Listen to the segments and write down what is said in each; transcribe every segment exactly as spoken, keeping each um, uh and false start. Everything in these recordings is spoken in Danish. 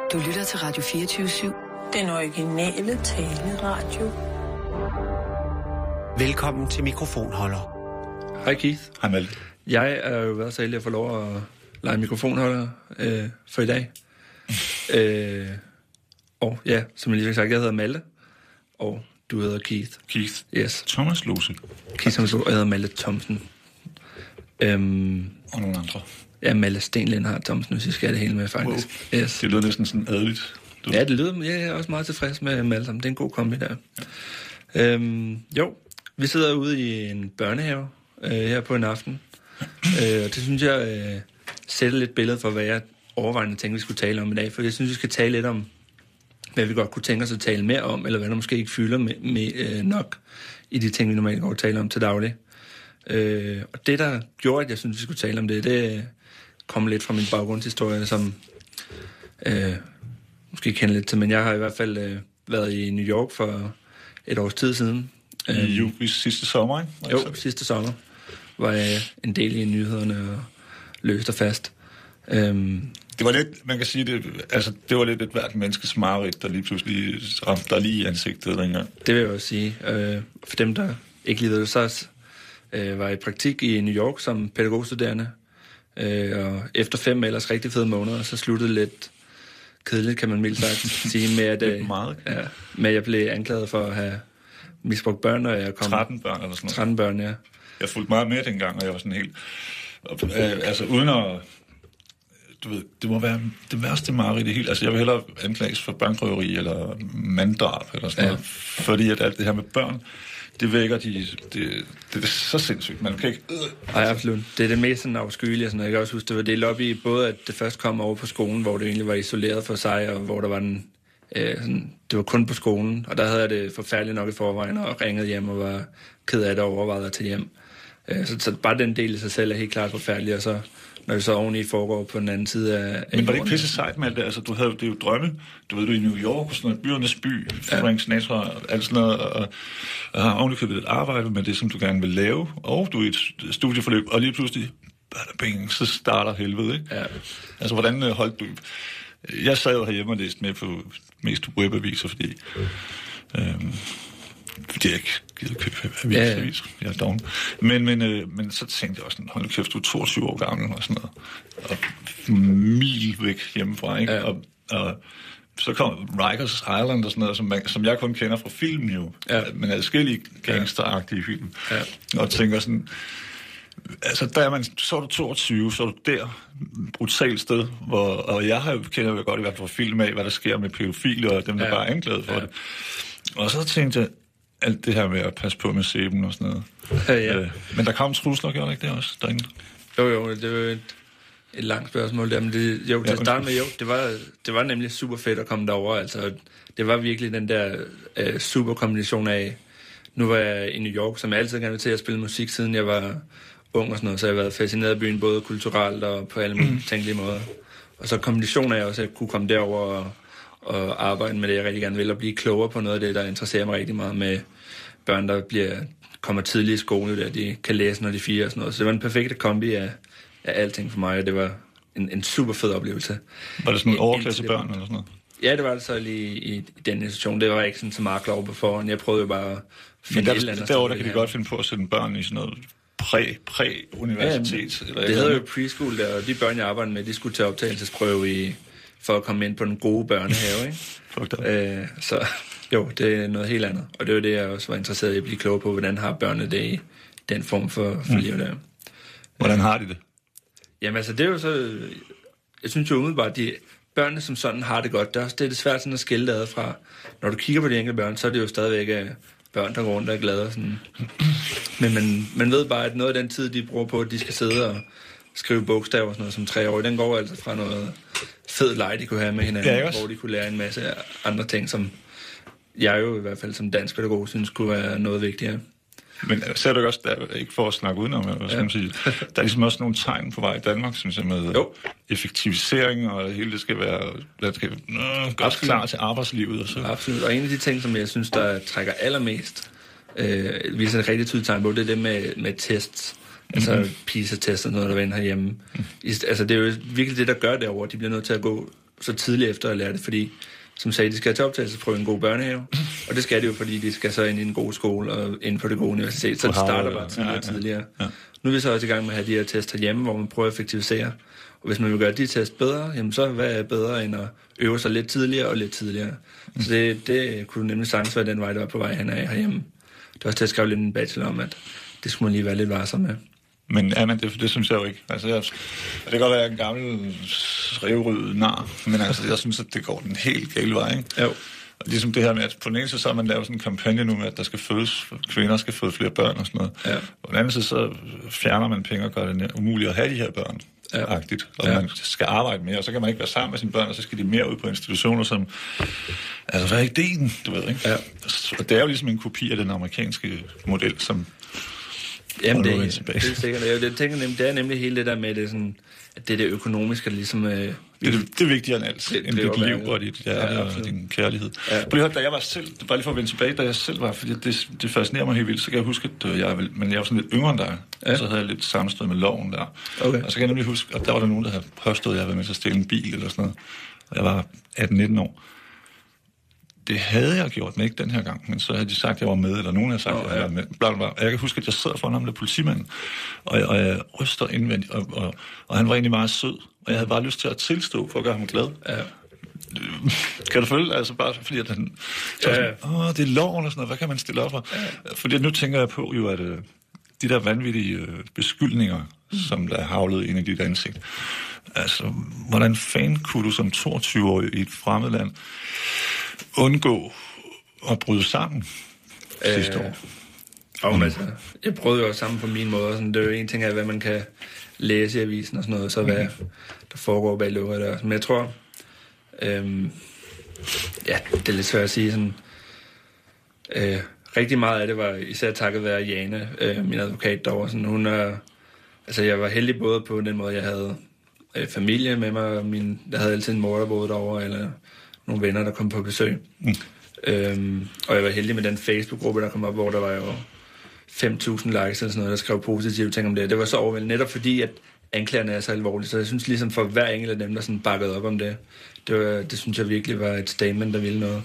Du lytter til Radio fireogtyve syv. Den originale taleradio. Velkommen til Mikrofonholder. Hej Keith. Hej Malte. Jeg er jo været så heldig at få lov at lege mikrofonholder øh, for i dag. øh, og ja, som jeg lige har sagt, jeg hedder Malte, og du hedder Keith. Keith. Yes. Thomas Lose. Keith Thomas Lose, og jeg hedder Malte Thomsen. Øhm, og nogle andre. Ja, Malte Stenlindhardt Thomsen, hvis jeg skal have det hele med, faktisk. Wow. Yes. Det lyder næsten sådan adeligt. Du... Ja, det lyder, jeg er også meget tilfreds med Malte. Det er en god kombi der. Ja. Øhm, jo, vi sidder ude i en børnehave øh, her på en aften. øh, og det synes jeg øh, sætter lidt billede for, hvad jeg overvejende tænker, vi skulle tale om i dag. For jeg synes, vi skal tale lidt om, hvad vi godt kunne tænke os at tale mere om, eller hvad der måske ikke fylder med, med, øh, nok i de ting, vi normalt går og tale om til daglig. Øh, og det, der gjorde, at jeg synes, vi skulle tale om det, det kom lidt fra min baggrundshistorie, som øh, måske kender lidt til, men jeg har i hvert fald øh, været i New York for et års tid siden. I øh, sidste sommer, ikke? Jo, så? sidste sommer var jeg en del i nyhederne og løst og fast. Øhm, det var lidt, man kan sige, det, altså, det var lidt et hvert menneskes mareridt, der lige pludselig ramte der lige i ansigtet dengang. Det vil jeg også sige. Øh, for dem, der ikke lige ved det, så øh, var jeg i praktik i New York som pædagogstuderende. Øh, og efter fem ellers rigtig fede måneder, så sluttede det lidt kedeligt, kan man mildt sagt sige, med at, øh, meget. Ja, med at jeg blev anklaget for at have misbrugt børn, og jeg kom... tretten børn eller sådan noget. tretten børn, ja. Jeg fulgte meget med dengang, og jeg var sådan helt... Øh, altså uden at... Du ved, det må være det værste mareridt i det hele. Altså jeg vil hellere anklages for bankrøveri eller manddrab eller sådan ja. noget. Fordi at alt det her med børn, det vækker de... Det, det er så sindssygt. Man kan ikke... Nej, absolut. Det er det mest sådan afskyelige. Sådan, jeg kan også huske, det var delt op i både, at det først kom over på skolen, hvor det egentlig var isoleret for sig, og hvor der var den... Øh, sådan, det var kun på skolen, og der havde jeg det forfærdeligt nok i forvejen, og ringede hjem og var ked af det og overvejede at tage hjem. Øh, så, så bare den del i sig selv er helt klart forfærdelig, og så når det så oveni foregår på den anden side af... Men var det ikke pisse sejt med alt det? Altså, du havde det er jo drømme. Du ved, du er i New York, og sådan noget, byernes by, Frank Sinatra, og alt sådan noget, og, og har ovenikøbet et arbejde med det, som du gerne vil lave, og du er i et studieforløb, og lige pludselig, bing, så starter helvede, ikke? Ja. Altså, hvordan holdt du... Jeg sad jo herhjemme og læste med på mest webaviser, fordi... Øhm, fordi jeg ikke gider købe aviser. Ja, ja. Jeg er doven. Men, men, øh, men så tænkte jeg også sådan, hold kæft, du er toogtyve år gammel og sådan noget. Og mil væk hjemmefra, ikke? Ja. Og, og så kom Rikers Island og sådan noget, som, man, som jeg kun kender fra film jo. Ja. Men adskillige gangsteragtige film. Ja. Og tænker sådan... Altså, der er man, så er du toogtyve, så er du der, brutalt sted, hvor, og jeg har, kender jo godt i hvert fald fra film af, hvad der sker med pædofile og dem, der ja. bare er anklaget for ja. det. Og så tænkte jeg, alt det her med at passe på med sæben og sådan noget. Ja, ja. Øh, men der kom trusler, gjorde ikke det også derinde? Jo, jo, det var et, et langt spørgsmål der, men det, jo, til ja, at starte med, jo, det var, det var nemlig super fedt at komme derover. Altså, det var virkelig den der uh, super kombination af, nu var jeg i New York, som jeg altid gerne vil til at spille musik, siden jeg var ung og sådan noget, så jeg har været fascineret af byen, både kulturelt og på alle mulige tænkelige måder. Og så kombinationen af også at kunne komme derover og, og arbejde med det, jeg rigtig gerne vil, og blive klogere på noget af det, der interesserer mig rigtig meget med børn, der bliver, kommer tidligt i skole, der de kan læse, når de er fire og sådan noget. Så det var en perfekt kombi af, af alting for mig, og det var en, en super fed oplevelse. Var det sådan en overklasse børn eller sådan noget? Ja, det var det så lige i, i den institution. Det var ikke sådan så meget klar på forhånd. Jeg prøvede jo bare at finde et eller andet. Derovre, der kan de godt finde på at sætte børn i sådan noget præ, præ-universitet. Ja, eller det hedder jo preschool der, og de børn, jeg arbejdede med, de skulle tage optagelsesprøve i, for at komme ind på den gode børnehave, ikke? Fuck øh, så jo, det er noget helt andet. Og det var det, jeg også var interesseret i at blive klog på, hvordan har børnene det i den form for, for mm. liv der. Hvordan har de det? Jamen altså, det er jo så... Jeg synes jo umiddelbart, at de børnene som sådan har det godt. Det er, også, det er det svært sådan at skille det ad fra. Når du kigger på de enkelte børn, så er det jo stadigvæk børn, der går rundt og er glade. Sådan. Men man, man ved bare, at noget af den tid, de bruger på, at de skal sidde og skrive bogstaver og sådan noget som tre år, den går altså fra noget fed leg, de kunne have med hinanden, ja, hvor de kunne lære en masse andre ting, som jeg jo i hvert fald som dansk pædagog synes kunne være noget vigtigere. Men ser du også, der ikke for at snakke udenom, hvad skal man sige, der er ligesom også nogle tegn på vej i Danmark, synes jeg, med jo. effektivisering, og hele det skal være det skal, øh, godt klar til arbejdslivet. Og så. Absolut, og en af de ting, som jeg synes, der trækker allermest, øh, viser et rigtig tydeligt tegn på, det er det med, med tests. Altså mm-hmm. PISA-test og noget, der vender herhjemme. Mm. Altså, det er jo virkelig det, der gør derovre. De bliver nødt til at gå så tidligt efter at lære det, fordi som sagde, de skal til optagelsesprøve i en god børnehave, og det skal de jo, fordi de skal så ind i en god skole og ind på det gode universitet, så det starter bare tidligere og tidligere. Ja, ja. Nu er vi så også i gang med at have de her tests herhjemme, hvor man prøver at effektivisere, og hvis man vil gøre de test bedre, jamen så hvad er bedre end at øve sig lidt tidligere og lidt tidligere. Mm. Så det, det kunne nemlig sagtens være den vej, der var på vej hen af herhjemme. Det var også til at skrive lidt en bachelor om, at det skulle man lige være lidt varsom med. Men ja, men det, det synes jeg jo ikke. Altså, jeg, det kan godt være en gammel revryd nar, men altså, jeg synes, at det går den helt gale vej, ikke? Jo. Og ligesom det her med, at på den ene side, så har man lavet sådan en kampagne nu med, at der skal fødes, kvinder skal føde flere børn og sådan noget. Ja. På den anden side, så fjerner man penge og gør det umuligt at have de her børn. Ja. Agtigt, og ja. Man skal arbejde mere, og så kan man ikke være sammen med sine børn, og så skal de mere ud på institutioner, som... Altså, hvad er ideen, du ved, ikke? Ja. Og det er jo ligesom en kopi af den amerikanske model, som... Jamen, det, det er sikkert. Jeg, det, tænker nemlig, det er nemlig hele det der med, det sådan, at det er det økonomiske, der ligesom... Øh, det, det, det er vigtigere end alt, det, end dit liv og dit hjerte ja, og din kærlighed. Ja. Prøv lige, da jeg var selv, bare lige for at vende tilbage, da jeg selv var, fordi det, det fascinerer mig helt vildt, så kan jeg huske, at jeg, men jeg var sådan lidt yngre end dig, ja. Og så havde jeg lidt sammenstød med loven der. Okay. Og så kan jeg nemlig huske, at der var der nogen, der havde påstået, at jeg havde været med til at stjæle en bil eller sådan noget. Og jeg var atten nitten år. Det havde jeg gjort, men ikke den her gang. Men så havde de sagt, at jeg var med, eller nogen havde sagt, oh, at jeg var med. Bla, bla, bla. Og jeg kan huske, at jeg sidder foran ham, der politimanden, og jeg, og jeg ryster indvendigt, og, og, og han var egentlig meget sød. Og jeg havde bare lyst til at tilstå, for at gøre ham glad. Ja. Kan du følge? Altså bare fordi, at han... Så ja, ja. Sådan, åh, det er loven og sådan noget. Hvad kan man stille op for? Ja. Fordi nu tænker jeg på jo, at uh, de der vanvittige uh, beskyldninger, mm. som der er havlet ind i dit ansigt. Altså, hvordan fanden kunne du som toogtyve-årig i et fremmed land undgå at bryde sammen øh, sidste år? Og, mm. altså, jeg prøvede jo sammen på min måde. Sådan, det er jo en ting af, hvad man kan læse i avisen og sådan noget, så hvad mm. der foregår bag lukkede døre. Men jeg tror, øhm, ja, det er lidt svært at sige. Sådan, øh, rigtig meget af det var især takket være Jane, øh, min advokat derovre. Sådan, hun er, altså, jeg var heldig både på den måde, jeg havde øh, familie med mig. Min, der havde altid en mor, der boede derovre, eller nogle venner, der kom på besøg. Mm. Øhm, og jeg var heldig med den Facebook-gruppe, der kom op, hvor der var jo fem tusind likes eller sådan noget, der skrev positive ting om det. Det var så overvældende, netop fordi, at anklagerne er så alvorlige. Så jeg synes ligesom for hver enkelt af dem, der sådan bakkede op om det, det, var, det synes jeg virkelig var et statement, der ville noget.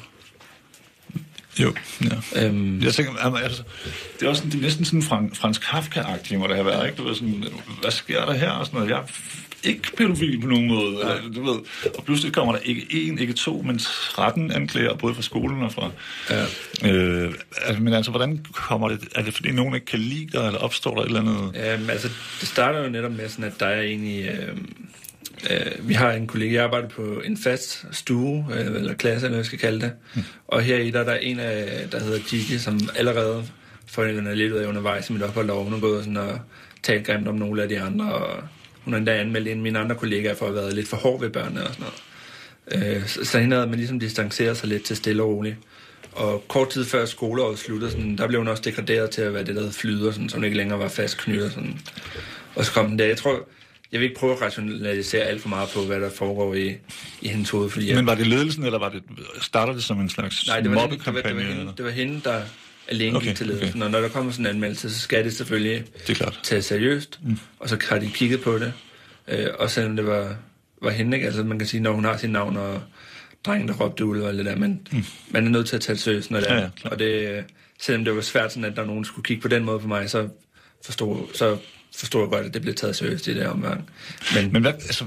Jo, ja. Øhm, jeg tænker, altså, det er også sådan, det er næsten sådan Frans, Frans Kafka-agtigt, hvor det har været, ikke? Du ved sådan, hvad sker der her? Og sådan noget. Jeg er ikke pædofil på nogen måde, ja. Eller, du ved. Og pludselig kommer der ikke en, ikke to, men tretten anklager, både fra skolen og fra... Ja. Øh, altså, men altså, hvordan kommer det? Er det fordi, nogen ikke kan lide dig, eller opstår der et eller andet? Øhm, altså, det starter jo netop med sådan, at der er egentlig... Øh, øh, vi har en kollega, jeg arbejder på en fast stue, øh, eller klasse, eller hvad jeg skal kalde det. Hmm. Og her i der, der er en af, der hedder Gigi, som allerede forældrene er lidt ud af undervejs i mit ophold over. Hun har gået sådan og talt grimt om nogle af de andre, og hun har endda anmeldt en af mine andre kollegaer for at have været lidt for hård ved børnene og sådan noget. Øh, så, så hende havde man ligesom distanceret sig lidt til stille og roligt. Og kort tid før skoleåret sluttede, sådan, der blev hun også degraderet til at være det, der hed flyder, sådan, så hun ikke længere var fastknyttet. Sådan. Og så kom den der. Jeg tror, jeg vil ikke prøve at rationalisere alt for meget på, hvad der foregår i, i hendes hoved. Fordi men var det ledelsen, eller var det, startede det som en slags nej, det var mobbekampagne? Det var, det, var hende, det var hende, der alene okay, gik til ledelsen. Okay. Og når der kommer sådan en anmeldelse, så skal det selvfølgelig det tages seriøst. Mm. Og så har de kigget på det. Øh, og selvom det var, var hende, ikke? Altså man kan sige, når hun har sit navn, og drengen, der råbte ud og alt det der, men mm. man er nødt til at tage det seriøst, når det er. Ja, ja, og det, selvom det var svært sådan, at der nogen skulle kigge på den måde på mig, så forstod, så forstod jeg godt, at det blev taget seriøst i det omgang. Men, men hvad, altså,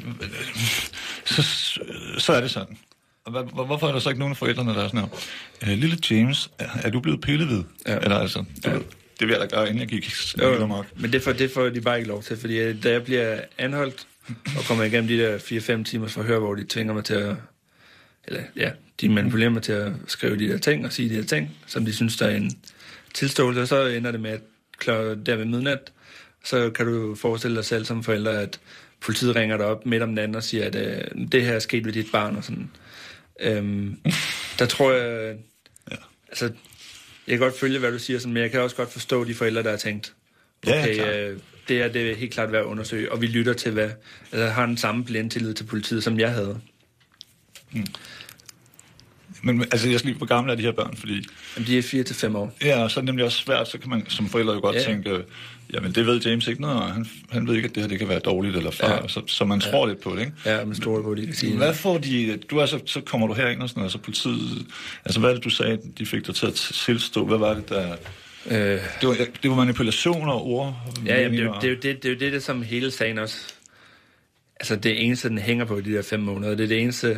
så, så er det sådan. Og hvorfor er der så ikke nogen af forældrene, der er sådan her, lille James, er, er du blevet pillet ved? Ja. Eller altså, du ja. ved, det vil jeg da gøre, inden jeg gik jo, men det får, det får de bare ikke lov til, fordi da jeg bliver anholdt og kommer igennem de der fire fem timers forhør, hvor de tvinger mig til at, eller ja, de manipulerer mig til at skrive de der ting og sige de der ting, som de synes, der er en tilståelse, og så ender det med, at kl- der ved midnat, så kan du forestille dig selv som forælder, at politiet ringer dig op midt om natten og siger, at øh, det her er sket ved dit barn, og sådan. Øhm, der tror jeg, ja. altså, jeg kan godt følge, hvad du siger, sådan, men jeg kan også godt forstå de forældre, der har tænkt, okay, ja, øh, det er det er helt klart værd at undersøge, og vi lytter til, hvad, altså har den samme blind tillid til politiet, som jeg havde. Mm. Men altså, jeg skal lige, hvor gamle er de her børn, fordi... Jamen, de er fire til fem år. Ja, og så er det nemlig også svært, så kan man som forældre jo godt ja. tænke, jamen det ved James ikke noget, og han, han ved ikke, at det her det kan være dårligt eller far, ja. så, så man ja. tror lidt på det, ikke? Ja, man stoler på det, de kan sige. Hvad får de... Du er så, så kommer du herind og sådan noget, så politiet... Altså, hvad er det, du sagde, de fik dig til at tilstå? Hvad var det, der... Øh, det, var, det var manipulationer og ord. Ja, jamen, det, er jo, det, er jo det, det er jo det, der som hele sagen også... Altså, det eneste, den hænger på i de der fem måneder, det er det eneste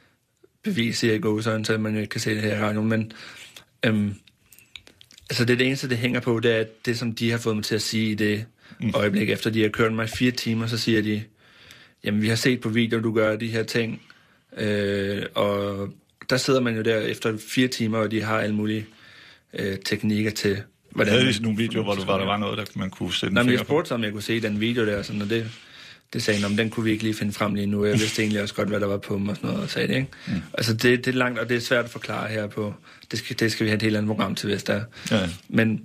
bevis, jeg går sådan, så man jo ikke kan se det her i radioen, men... Øhm, altså, det er det eneste, det hænger på, det er det, som de har fået mig til at sige i det mm. øjeblik, efter de har kørt mig i fire timer, så siger de, jamen, vi har set på video, du gør de her ting, øh, og der sidder man jo der efter fire timer, og de har alle mulige øh, teknikker til... Hvordan havde I nogle videoer, hvor, du, hvor der var noget, der man kunne sætte en finger på? Jeg spurgte spurgte, om jeg kunne se den video der, sådan, og det, det sagde om den kunne vi ikke lige finde frem lige nu. Jeg vidste egentlig også godt, hvad der var på dem og sådan noget, og sagde det, ikke? Mm. Altså, det, det er langt, og det er svært at forklare her på... Det skal, det skal vi have et helt andet program til, hvis der er. Ja. Men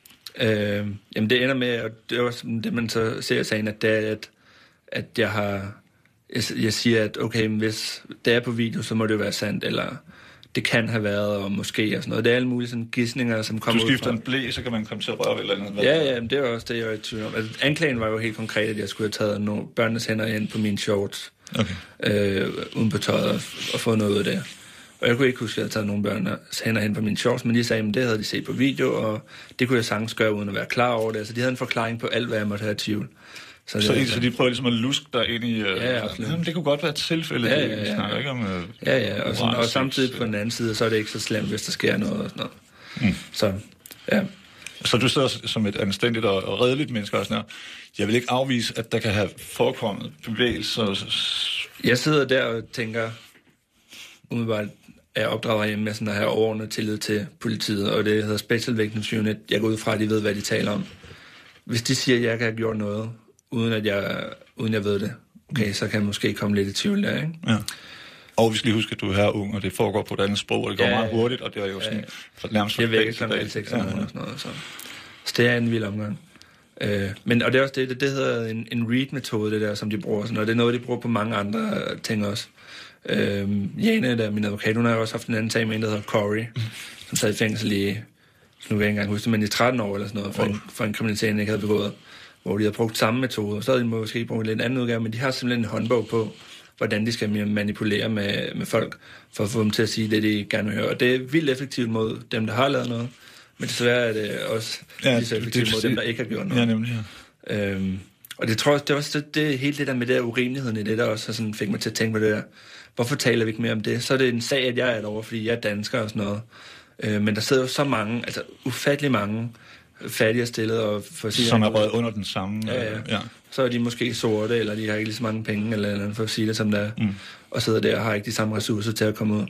øh, jamen, det ender med, og det er også det, man så ser i sagen, at det er, at, at jeg har... Jeg, jeg siger, at okay, hvis det er på video, så må det jo være sandt, eller... Det kan have været, og måske og sådan noget. Det er alle mulige sådan gidsninger, som kommer ud fra... Du skifter en blæ, så kan man komme til at røre eller andet. Ja, ja, men det var også det, jeg var i tvivl om. Altså, anklagen var jo helt konkret, at jeg skulle have taget nogle børnenes hænder ind på mine shorts, okay. øh, uden på tøjet, og, og fået noget ud af det. Og jeg kunne ikke huske, at jeg havde taget nogle børnenes hænder ind på mine shorts, men de sagde, at det havde de set på video, og det kunne jeg sagtens gøre, uden at være klar over det. Altså, de havde en forklaring på alt, hvad jeg måtte have i tvivl. Så, så, det, så de prøver ligesom at luske dig ind i... Uh, ja, jamen, det kunne godt være et tilfælde. Ja, ja, ja. Vi snakker ikke om... Uh, ja, ja, og, sådan, og samtidig på den anden side, så er det ikke så slemt, hvis der sker noget og sådan noget. Mm. Så, ja. Så du sidder som et anstændigt og, og redeligt menneske og sådan her. Jeg vil ikke afvise, at der kan have forekommet bevægelser. Jeg sidder der og tænker, umiddelbart er jeg opdraget hjemme med sådan at have overordnet tillid til politiet, og det hedder Special Victims Unit. Jeg går ud fra, at de ved, hvad de taler om. Hvis de siger, at jeg kan have gjort noget, uden at jeg, uden jeg ved det, okay, så kan jeg måske komme lidt i tvivl der, ikke? Ja. Og vi skal lige huske, at du er her ung, og det foregår på et andet sprog, og det går ja, meget hurtigt, og det er jo sådan ja. nærmest... Jeg vækker sådan alt seks måneder og sådan noget, så. Så det er en vild omgang. Øh, men, og det er også det, det, det hedder en, en read-metode, det der, som de bruger, sådan, og det er noget, de bruger på mange andre ting også. Øh, Jane, der er min advokat, hun har også haft en anden sag med en, der hedder Corey, som sad i fængsel i, nu kan jeg ikke engang huske det, men i tretten år eller sådan noget, for, oh. en, for en kriminalitet, han ikke havde begået, hvor de havde brugt samme metode, og så havde de måske brugt en lidt anden udgave, men de har simpelthen en håndbog på, hvordan de skal manipulere med, med folk, for at få dem til at sige det, de gerne vil høre. Og det er vildt effektivt mod dem, der har lavet noget, men desværre er det også ja, lige så effektivt mod dem, der ikke har gjort noget. Ja, nemlig, ja. Øhm, og det tror jeg, det var også det, det, hele det der med det der urimeligheden i det, der også sådan fik mig til at tænke på det der. Hvorfor taler vi ikke mere om det? Så er det en sag, at jeg er derovre, fordi jeg er dansker og sådan noget. Øh, men der sidder jo så mange, altså ufattelig mange, fattige stillet og for sige, som er røget under den samme. Ja, ja. ja. Så er de måske sorte, eller de har ikke lige så mange penge, eller eller andet, for at sige det som det er, mm. og sidder der og har ikke de samme ressourcer til at komme ud.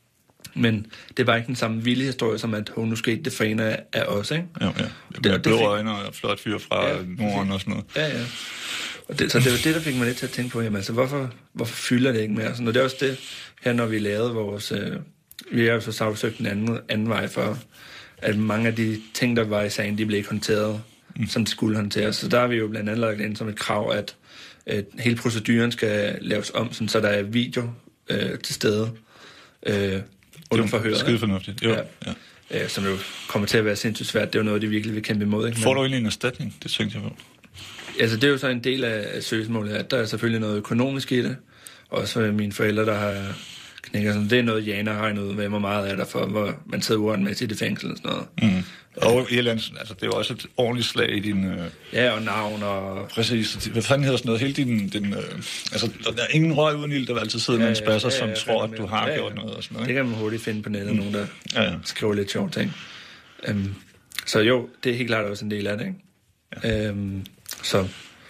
Men det er bare ikke den samme vilde historie, som at hun nu skete det for en af, af os, ikke? Ja, ja. Det er blå øjne og flot fyr fra ja, Norden og sådan noget. Ja, ja. Og det, så det var det, der fik mig lidt til at tænke på, jamen altså, hvorfor, hvorfor fylder det ikke mere? Sådan, og det er også det, her når vi lavede vores... Øh, vi har jo så sagsøgt en anden, anden vej for, at mange af de ting, der var i sagen, de blev ikke håndteret, mm. som de skulle håndteres. Så der har vi jo blandt andet lagt ind som et krav, at, at hele proceduren skal laves om, sådan, så der er video øh, til stede øh, under forhøret. Skide fornuftigt. Jo. Ja. Ja. Øh, som jo kommer til at være sindssygt svært. Det er jo noget, de virkelig vil kæmpe imod. Ikke? Men, får du egentlig en erstatning? Det tænkte jeg på. Altså, det er jo så en del af søgsmålet, at der er selvfølgelig noget økonomisk i det. Også mine forældre, der har knækker sådan. Det er noget, Jana har regnet ud med, hvor meget er der for, hvor man sidder uretmæssigt i fængsel og sådan noget. Mm. Og Irland, altså det er jo også et ordentligt slag i din... Øh... Ja, og navn og... Præcis. Hvad fanden hedder sådan noget? Hele din... din øh... Altså, der er ingen røg uden ild, der vil altid sidde ja, med en spasser, ja, ja, ja, som tror, at du har ja, ja. gjort noget og sådan noget. Det kan man hurtigt finde på nettet, mm. nogen der ja, ja. skriver lidt sjovt ting. Um, så jo, det er helt klart også en del af det, ikke? Ja. Um, så,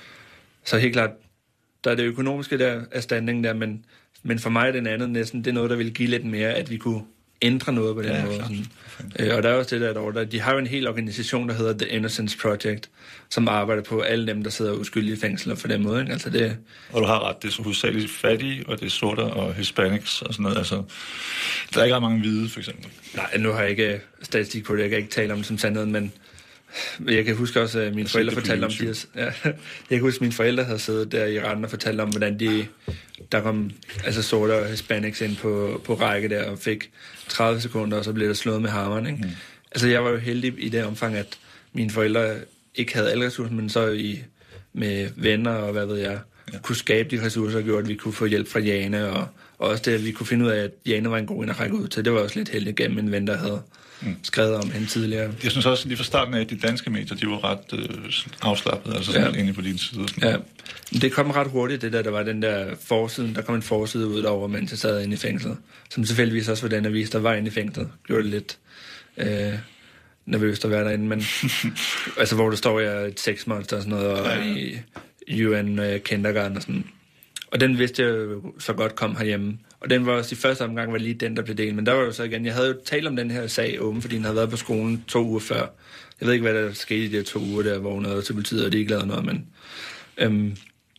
så helt klart, der er det økonomiske der, erstatning der, men, men for mig er det andet næsten, det er noget, der vil give lidt mere, at vi kunne ændre noget på den ja, måde. Sådan. Øh, og der er også det der derovre, de har jo en hel organisation, der hedder The Innocence Project, som arbejder på alle dem, der sidder uskyldige i fængsler for den måde. Ikke? Altså det... Og du har ret, det er så hovedsageligt fattige, og det er sorte og hispanics og sådan noget. Altså, der er ikke ret mange hvide, for eksempel. Nej, nu har jeg ikke statistik på det, jeg kan ikke tale om det som sandhed, men Jeg kan huske også, at mine forældre fortalte om, de havde, ja, jeg kan huske, at mine forældre havde siddet der i retten og fortalt om, hvordan de, der kom altså sorte og hispanics ind på, på række der og fik tredive sekunder, og så blev der slået med hammeren, ikke? Mm. Altså, jeg var jo heldig i det omfang, at mine forældre ikke havde alle ressourcer, men så i, med venner og hvad ved jeg, ja. kunne skabe de ressourcer, der gjorde, at vi kunne få hjælp fra Jane, og, og også det, at vi kunne finde ud af, at Jane var en god en at række ud til. Det var også lidt heldigt gennem en ven, der havde mm. skrevet om hende tidligere. Jeg synes også, lige fra starten af, at de danske medier, de var ret øh, afslappede, altså ja. egentlig på din side. Ja, det kom ret hurtigt, det der, der var den der forsiden, der kom en forside ud derover, mens jeg sad inde i fængslet, som selvfølgelig også var den avis, der var inde i fængslet. Gjorde det lidt øh, nervøst at være derinde, men altså, hvor der står jeg et sexmonster og sådan noget, og ja, ja. i U N uh, kindergarten og sådan. Og den vidste jeg jo så godt kom herhjemme. Og den var også i første omgang var lige den, der blev delt. Men der var jo så igen, jeg havde jo talt om den her sag åben, fordi den havde været på skolen to uger før. Jeg ved ikke, hvad der skete i de to uger der, hvor hun havde til politiet, og de ikke lavede noget, men... Øhm,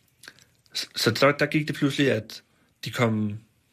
så der, der gik det pludselig, at de kom...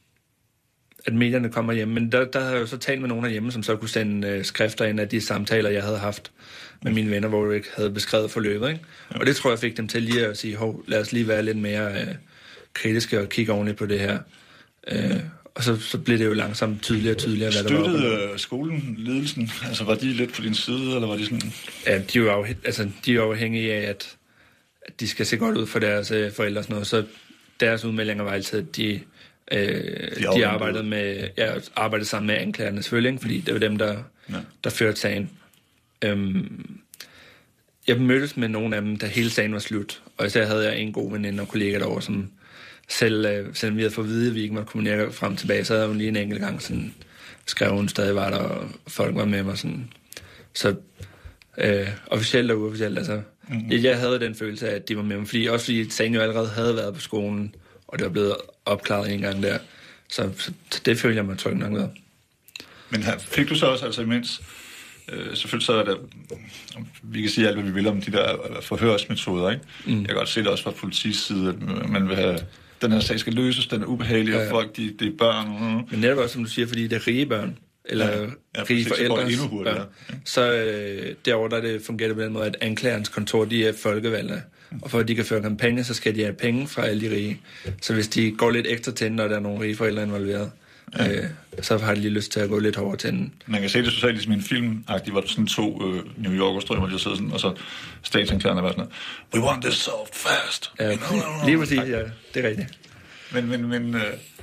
at medierne kommer hjem. Men der, der havde jeg jo så talt med nogen herhjemme, som så kunne sende øh, skrifter ind af de samtaler, jeg havde haft med mine venner, hvor jeg ikke havde beskrevet forløbet, ikke? Ja. Og det tror jeg fik dem til lige at sige, hov, lad os lige være lidt mere øh, kritiske og kigge ordentligt på det her. Øh, og så, så blev det jo langsomt tydeligere og tydeligere, hvad der var. Støttede skolen ledelsen? Altså var de lidt på din side, eller var de sådan... Ja, de er jo afhæ- altså, de er jo afhængige af, at, at de skal se godt ud for deres øh, forældre og sådan noget. Så deres udmeldinger var altid, at de... Øh, de, de arbejdede med, ja, arbejdede sammen med anklagerne selvfølgelig, fordi det var dem, der, ja. der førte sagen. Øhm, jeg mødtes med nogle af dem, da hele sagen var slut, og især havde jeg en god veninde og kollega derovre, som selv, øh, selvom vi havde fået at vide, at vi ikke måtte kommunikere frem og tilbage, så havde hun lige en enkelt gang sådan, skrev hun stadig var der, og folk var med mig sådan. Så øh, officielt og uofficielt, altså. Mm-hmm. Jeg, jeg havde den følelse af, at de var med mig, fordi, også fordi sagen jo allerede havde været på skolen, og det var blevet opklaret en gang der. Så, så, så det følte jeg mig tryg nok ved. Men her, fik du så også, altså imens, øh, selvfølgelig så er der, vi kan sige alt, hvad vi vil om de der forhørsmetoder, ikke? Mm. Jeg kan godt se det også fra politis side, at man vil have, den her sag skal løses, den er ubehagelig, ja, ja. Og folk, de, de er børn. Mm. Men netop også, som du siger, fordi det er rige børn, eller ja, ja, rige forældres børn, ja. Så øh, derovre, der det fungerer på den måde, at anklagerens kontor, de er folkevalgte. Og for at de kan føre kampagne, så skal de have penge fra alle de rige. Så hvis de går lidt ekstra til den, når der er nogle rige forældre involveret, ja. øh, så har de lige lyst til at gå lidt hårdere til den. Man kan se det socialt ligesom i en film, hvor der sådan to øh, New Yorker-strømmer, de sidder sådan, og så statsanklagerne var sådan noget, we want this so fast. Ja, no, no, no. Lige præcis, ja, det er rigtigt. Men, men, men øh,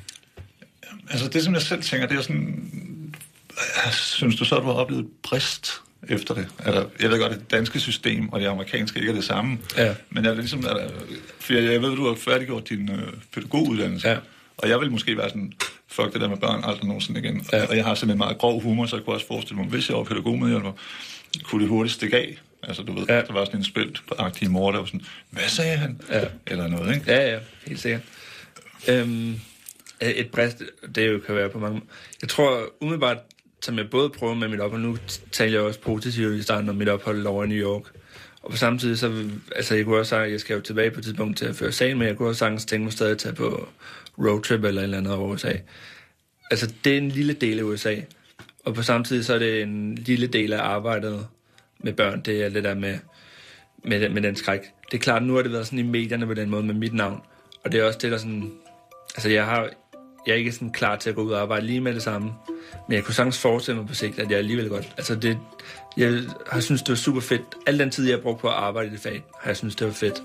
altså det, som jeg selv tænker, det er sådan, jeg synes du så, at du har oplevet brist efter det? Eller, jeg ved godt, at det danske system og det amerikanske ikke er det samme. Ja. Men er det ligesom, er der, for jeg, jeg ved, at du har færdiggjort din øh, pædagoguddannelse. Ja. Og jeg vil måske være sådan, fuck det der med børn aldrig nogensinde igen. Ja. Og jeg har simpelthen meget grov humor, så jeg kunne også forestille mig, hvis jeg var pædagogmedhjælper, kunne det hurtigt stikke af. Altså, du ved, ja. Der var sådan en spildt-agtig mor, der var sådan, hvad sagde han? Ja. Eller noget, ikke? Ja, ja, helt sikkert. Øhm, et brist, det jo kan være på mange... Jeg tror umiddelbart, som jeg både prøver med mit ophold, nu taler jeg også positivt i starten om mit ophold over i New York. Og på samme tid, så, altså jeg kunne også sige, at jeg skal jo tilbage på et tidspunkt til at føre sagen, men jeg kunne også sagtens tænke mig stadig at tage på roadtrip eller et eller andet over U S A. Altså, det er en lille del af U S A. Og på samme tid, så er det en lille del af arbejdet med børn. Det er det der med, med, med den skræk. Det er klart, nu har det været sådan i medierne på den måde med mit navn. Og det er også det, der sådan... Altså, jeg har... Jeg er ikke sådan klar til at gå ud og arbejde lige med det samme. Men jeg kunne sagtens forestille mig på sigt, at jeg alligevel godt... Altså, det... Jeg har synes det var super fedt. Al den tid, jeg har brugt på at arbejde i det fag, har jeg synes det var fedt.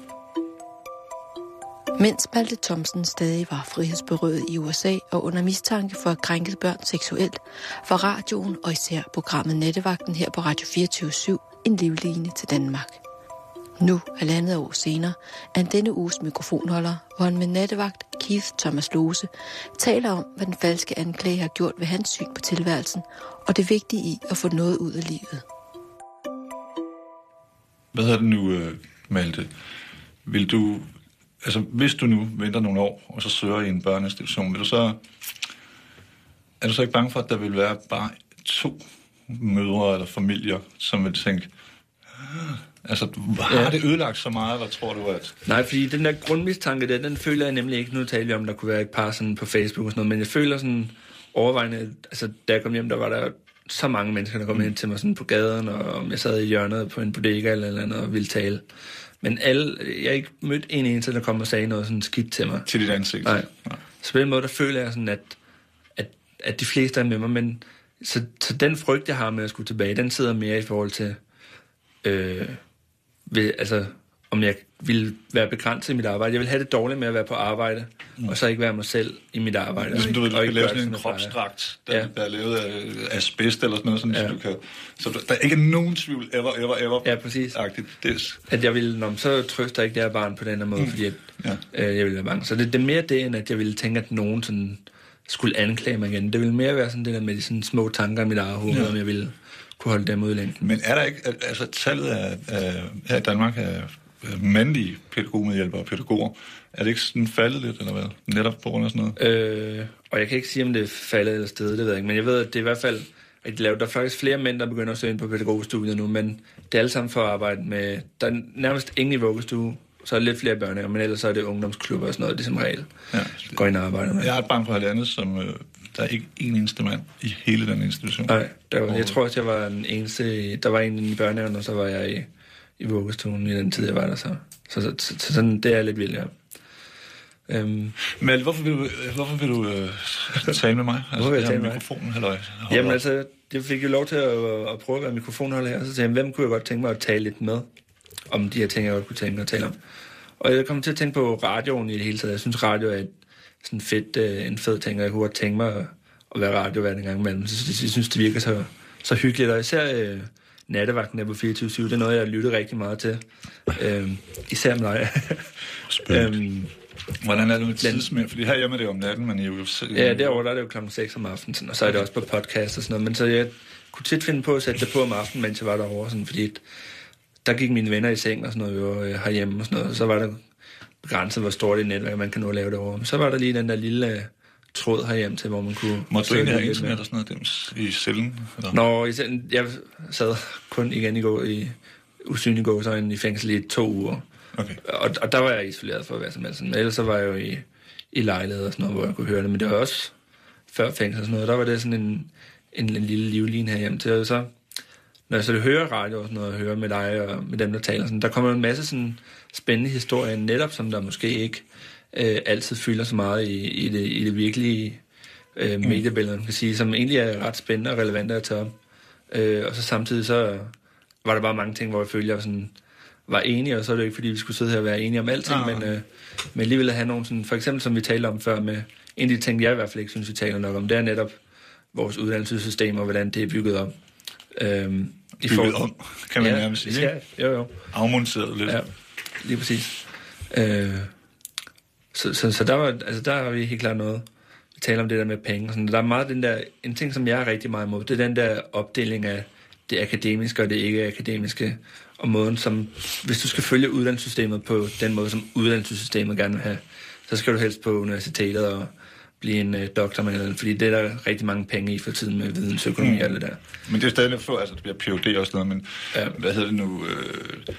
Mens Malte Thomsen stadig var frihedsberøvet i U S A og under mistanke for at krænke børn seksuelt, var radioen og især programmet Nattevagten her på Radio fireogtyve syv en livline til Danmark. Nu, halvandet år senere, er denne uges mikrofonholder, hvor han med nattevagt Keith Thomas Lose taler om, hvad den falske anklage har gjort ved hans syn på tilværelsen, og det vigtige i at få noget ud af livet. Hvad hedder det nu, Malte? Vil du, altså hvis du nu venter nogle år, og så søger i en børneinstitution, vil du så, er du så ikke bange for, at der vil være bare to mødre eller familier, som vil tænke, altså, har ja. det ødelagt så meget, hvad tror du, at... Nej, fordi den der grundmistanke der, den føler jeg nemlig ikke. Nu taler vi om, der kunne være et par sådan på Facebook og sådan noget, men jeg føler sådan overvejende, altså da jeg kom hjem, der var der så mange mennesker, der kom hen til mig sådan på gaden, og om jeg sad i hjørnet på en bodega eller eller andet og ville tale. Men alle, jeg har ikke mødt en eneste, der kom og sagde noget sådan skidt til mig. Til dit ansigt? Nej. Nej. Så på den måde, der føler jeg sådan, at, at, at de fleste er med mig, men så, så den frygt, jeg har med at skulle tilbage, den sidder mere i forhold til, øh, ved, altså, om jeg ville være begrænset i mit arbejde. Jeg vil have det dårligt med at være på arbejde, mm. og så ikke være mig selv i mit arbejde. Ligesom du ved, du og kan ikke lave gøre sådan en det, kropsdragt, der, ja. der er lavet af asbest eller sådan noget, sådan, ja. så, du kan, så der er ikke nogen tvivl, ever, ever, ever. Ja, præcis. Det. At jeg ville, nå, så trøster jeg ikke det her barn på den her måde, mm. fordi at, ja. øh, jeg ville være bange. Så det, det er mere det, end at jeg ville tænke, at nogen sådan skulle anklage mig igen. Det ville mere være sådan det der med de sådan små tanker i mit eget hoved, ja. om jeg ville kunne holde dem ud i længden. Men er der ikke, altså tallet af, af her i Danmark er mandlige pædagogmedhjælpere og pædagoger, er det ikke sådan faldet lidt, eller hvad? Netop på grund af sådan noget? Øh, og jeg kan ikke sige, om det er faldet eller stedet, det ved jeg ikke. Men jeg ved, at det er i hvert fald rigtig lavt. Der er faktisk flere mænd, der begynder at søge ind på pædagogstudiet nu, men det er alle sammen for at arbejde med... Der er nærmest ingen i vuggestue, så er der lidt flere børnehaver, men ellers så er det ungdomsklubber og sådan noget, det som regel ja, går ind og arbejder med. Jeg har et barn på halvandet, som... Øh, der er ikke en eneste mand i hele den institution. Nej, der var, jeg tror også, jeg var den eneste... Der var en i børnehaven, og så var jeg i... i vuggestuen i den tid, jeg var der så. Så, så, så, så sådan, det er lidt vildt, ja. Øhm, Men hvorfor vil du, hvorfor vil du øh, tale med mig? Altså, hvorfor vil jeg tale med mikrofonen, halløj. Jamen altså, jeg fik jo lov til at, at prøve at være mikrofonholder her, og så tænkte jeg, hvem kunne jeg godt tænke mig at tale lidt med, om de her ting, jeg godt kunne tænke mig at tale om. Og jeg kom til at tænke på radioen i det hele taget. Jeg synes, radio er et, sådan fedt, øh, en fed ting, og jeg kunne godt tænke mig at, at være radiovært en gang imellem. Så jeg synes, det virker så, så hyggeligt, og især... Øh, Nattevagten er på fireogtyve syv, det er noget, jeg lytter rigtig meget til. Øhm, især med dig. øhm, Hvordan er det med tidsmænd? Fordi her hjemme er det om natten, men I er jo... Ja, derovre der er det jo klokken seks om aftenen, og så er det også på podcast og sådan noget. Men så jeg kunne tit finde på at sætte det på om aftenen, mens jeg var derovre, sådan, fordi der gik mine venner i seng og sådan noget, jo, herhjemme og sådan noget. Og så var der begrænset, hvor stort et netværk man kan nå at lave derovre. Men så var der lige den der lille... tråd herhjem til, hvor man kunne... Måtte du egentlig have internet og sådan noget i cellen? Eller? Nå, i cellen, jeg sad kun igen i går i usynlig gåsøjne i fængsel i to uger. Okay. Og, og der var jeg isoleret for at være som helst. Men ellers så var jeg jo i, i lejlighed og sådan noget, hvor jeg kunne høre det. Men det var også før fængsel og sådan noget. Der var det sådan en, en, en lille livline herhjem til. Og så, når jeg så hører radio og sådan noget, og hører med dig og med dem, der taler sådan, der kommer en masse sådan spændende historier netop, som der måske ikke øh, altid fylder så meget i, i, det, i det virkelige øh, mediebillede, man kan sige, som egentlig er ret spændende og relevante at tage op. Øh, og så samtidig så var der bare mange ting, hvor jeg følte, jeg var, sådan, var enig, og så er det jo ikke, fordi vi skulle sidde her og være enige om alting, ah. men, øh, men alligevel at have nogle sådan, for eksempel som vi talte om før, med en af de ting, jeg i hvert fald ikke synes, vi taler nok om, det er netop vores uddannelsessystem og hvordan det er bygget op. Øhm, bygget for... om, kan man ja, nærmest sige. Ja, jo, jo. Afmonteret lidt. Ja, lige præcis. Øh, så, så, så der var, altså der har vi helt klart noget. Vi taler om det der med penge. Sådan. Der er meget den der, en ting, som jeg er rigtig meget imod, det er den der opdeling af det akademiske og det ikke-akademiske, og måden som, hvis du skal følge uddannelsessystemet på den måde, som uddannelsessystemet gerne vil have, så skal du helst på universitetet og blive en øh, doktor med eller, fordi det er der rigtig mange penge i for tiden med vidensøkonomi mm. og alt det der. Men det er stadig for, altså det bliver P H D og sådan noget, men ja. Hvad hedder det nu? Øh,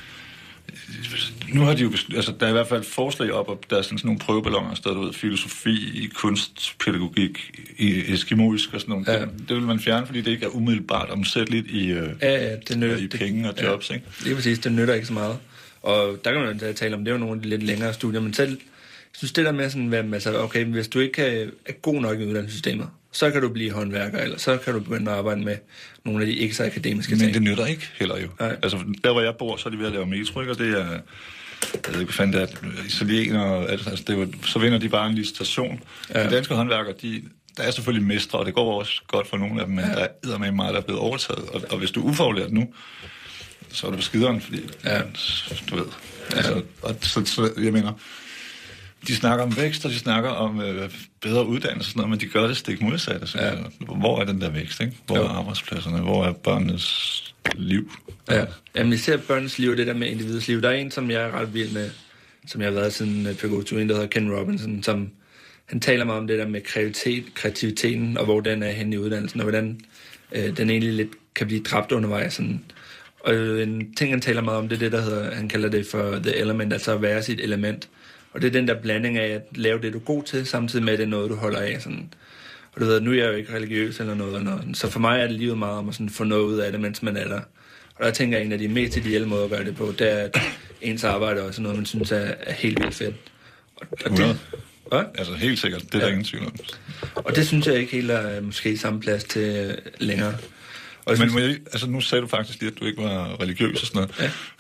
nu har de jo, altså der er i hvert fald forslag op, og der er sådan, sådan nogle prøveballoner, der ud filosofi, i kunstpædagogik, i eskimoisk og sådan noget. Ja. Det, det vil man fjerne, fordi det ikke er umiddelbart omsætteligt i, øh, ja, ja, det nytter, i penge og jobs, ja, ikke? Lige præcis, det nytter ikke så meget. Og der kan man jo tale om, det er jo nogle af de lidt længere studier, men selv jeg synes det der med sådan, hvad, altså, okay, hvis du ikke er god nok i uddannelsessystemet, så kan du blive håndværker, eller så kan du begynde at arbejde med nogle af de ikke så akademiske ting. Men det nytter ikke heller jo. Nej. Altså, der hvor jeg bor, så er de ved at lave metro, og det er, jeg ved ikke, hvad fanden det er, italiener, altså, det var, så vinder de bare en licitation. Ja. De danske håndværkere, de, der er selvfølgelig mestre, og det går også godt for nogle af dem, men ja. Der er eddermame meget, der er blevet overtaget. Og, og hvis du er ufaglært nu, så er det på skideren, fordi, ja. Du ved, ja. Altså, og, så, så, jeg mener, de snakker om vækst, og de snakker om øh, bedre uddannelse og sådan noget, men de gør det stik modsat. Altså, ja. Hvor er den der vækst, ikke? Hvor jo. Er arbejdspladserne? Hvor er børnenes liv? Ja, jamen vi ser børnenes liv, det der med individets liv. Der er en, som jeg er ret vild med, som jeg har været siden pædagogstudiet, en der hedder Ken Robinson, som han taler meget om det der med kreativitet, kreativiteten, og hvor den er henne i uddannelsen, og hvordan øh, den egentlig lidt kan blive dræbt undervejs. Sådan. Og en ting, han taler meget om, det er det, der hedder, han kalder det for the element, altså at være sit element. Og det er den der blanding af at lave det, du er god til, samtidig med, at det er noget, du holder af. Sådan. Og du ved, nu er jeg jo ikke religiøs eller noget, eller noget. Så for mig er det livet meget om at sådan få noget ud af det, mens man er der. Og der tænker jeg, en af de mest ideelle måder at gøre det på, det er, at ens arbejde også er noget, man synes er, er helt vildt fedt. Og, og det, hvad? Altså helt sikkert, det er ja. Der ingen tvivl om. Og det synes jeg ikke helt er måske samme plads til længere. Og men må jeg, altså nu sagde du faktisk lige, at du ikke var religiøs og sådan noget.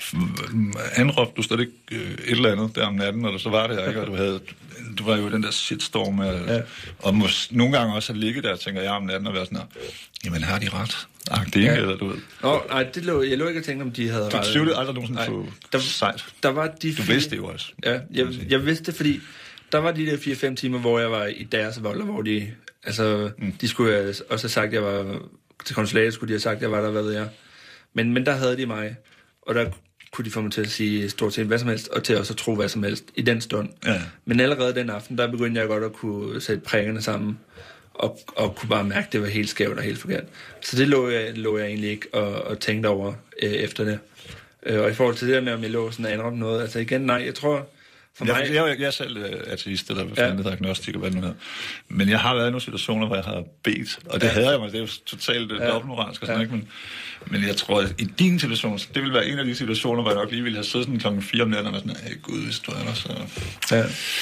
Ja. Anråbte du stadig øh, et eller andet der om natten, eller så var det ikke, og du havde, du var jo den der shitstorm, af, ja. Og mås, nogle gange også at ligge der, tænker jeg om natten, og være sådan her, jamen har de ret? Ah, det er ja. Eller du ved. Nå, nej, det lå, jeg lå ikke at tænke, om de havde ret. Du tvivlede aldrig nogensinde på der, sejt. Der var de du fire, vidste det jo også. Ja, jeg, jeg vidste det, fordi der var de der fire fem timer, hvor jeg var i deres vold, hvor de, altså, mm. de skulle også have sagt, at jeg var til konsulatet, skulle de have sagt, at jeg var der, hvad ved jeg. Men, men der havde de mig, og der kunne de få mig til at sige stort set hvad som helst, og til også at tro hvad som helst i den stund. Ja. Men allerede den aften, der begyndte jeg godt at kunne sætte prikkerne sammen, og, og kunne bare mærke, at det var helt skævt og helt forkert. Så det lå jeg, lå jeg egentlig ikke og, og tænkte over øh, efter det. Øh, og i forhold til det der med, om jeg lå sådan og anråbte noget, altså igen, nej, jeg tror... For mig... jeg, jeg, jeg er selv ateist, eller hvad fanden det hedder, agnostik, hvad det nu hedder. Men jeg har været i nogle situationer, hvor jeg har bedt, og det ja. Havde jeg mig, det er jo totalt ja. Dobbeltmoralsk og sådan, ja. Ikke? Men, men jeg tror, at i din situation, det ville være en af de situationer, hvor jeg nok lige ville have siddet sådan klokken fire om natten, og sådan, hey Gud, hvis du er der, så... Ja.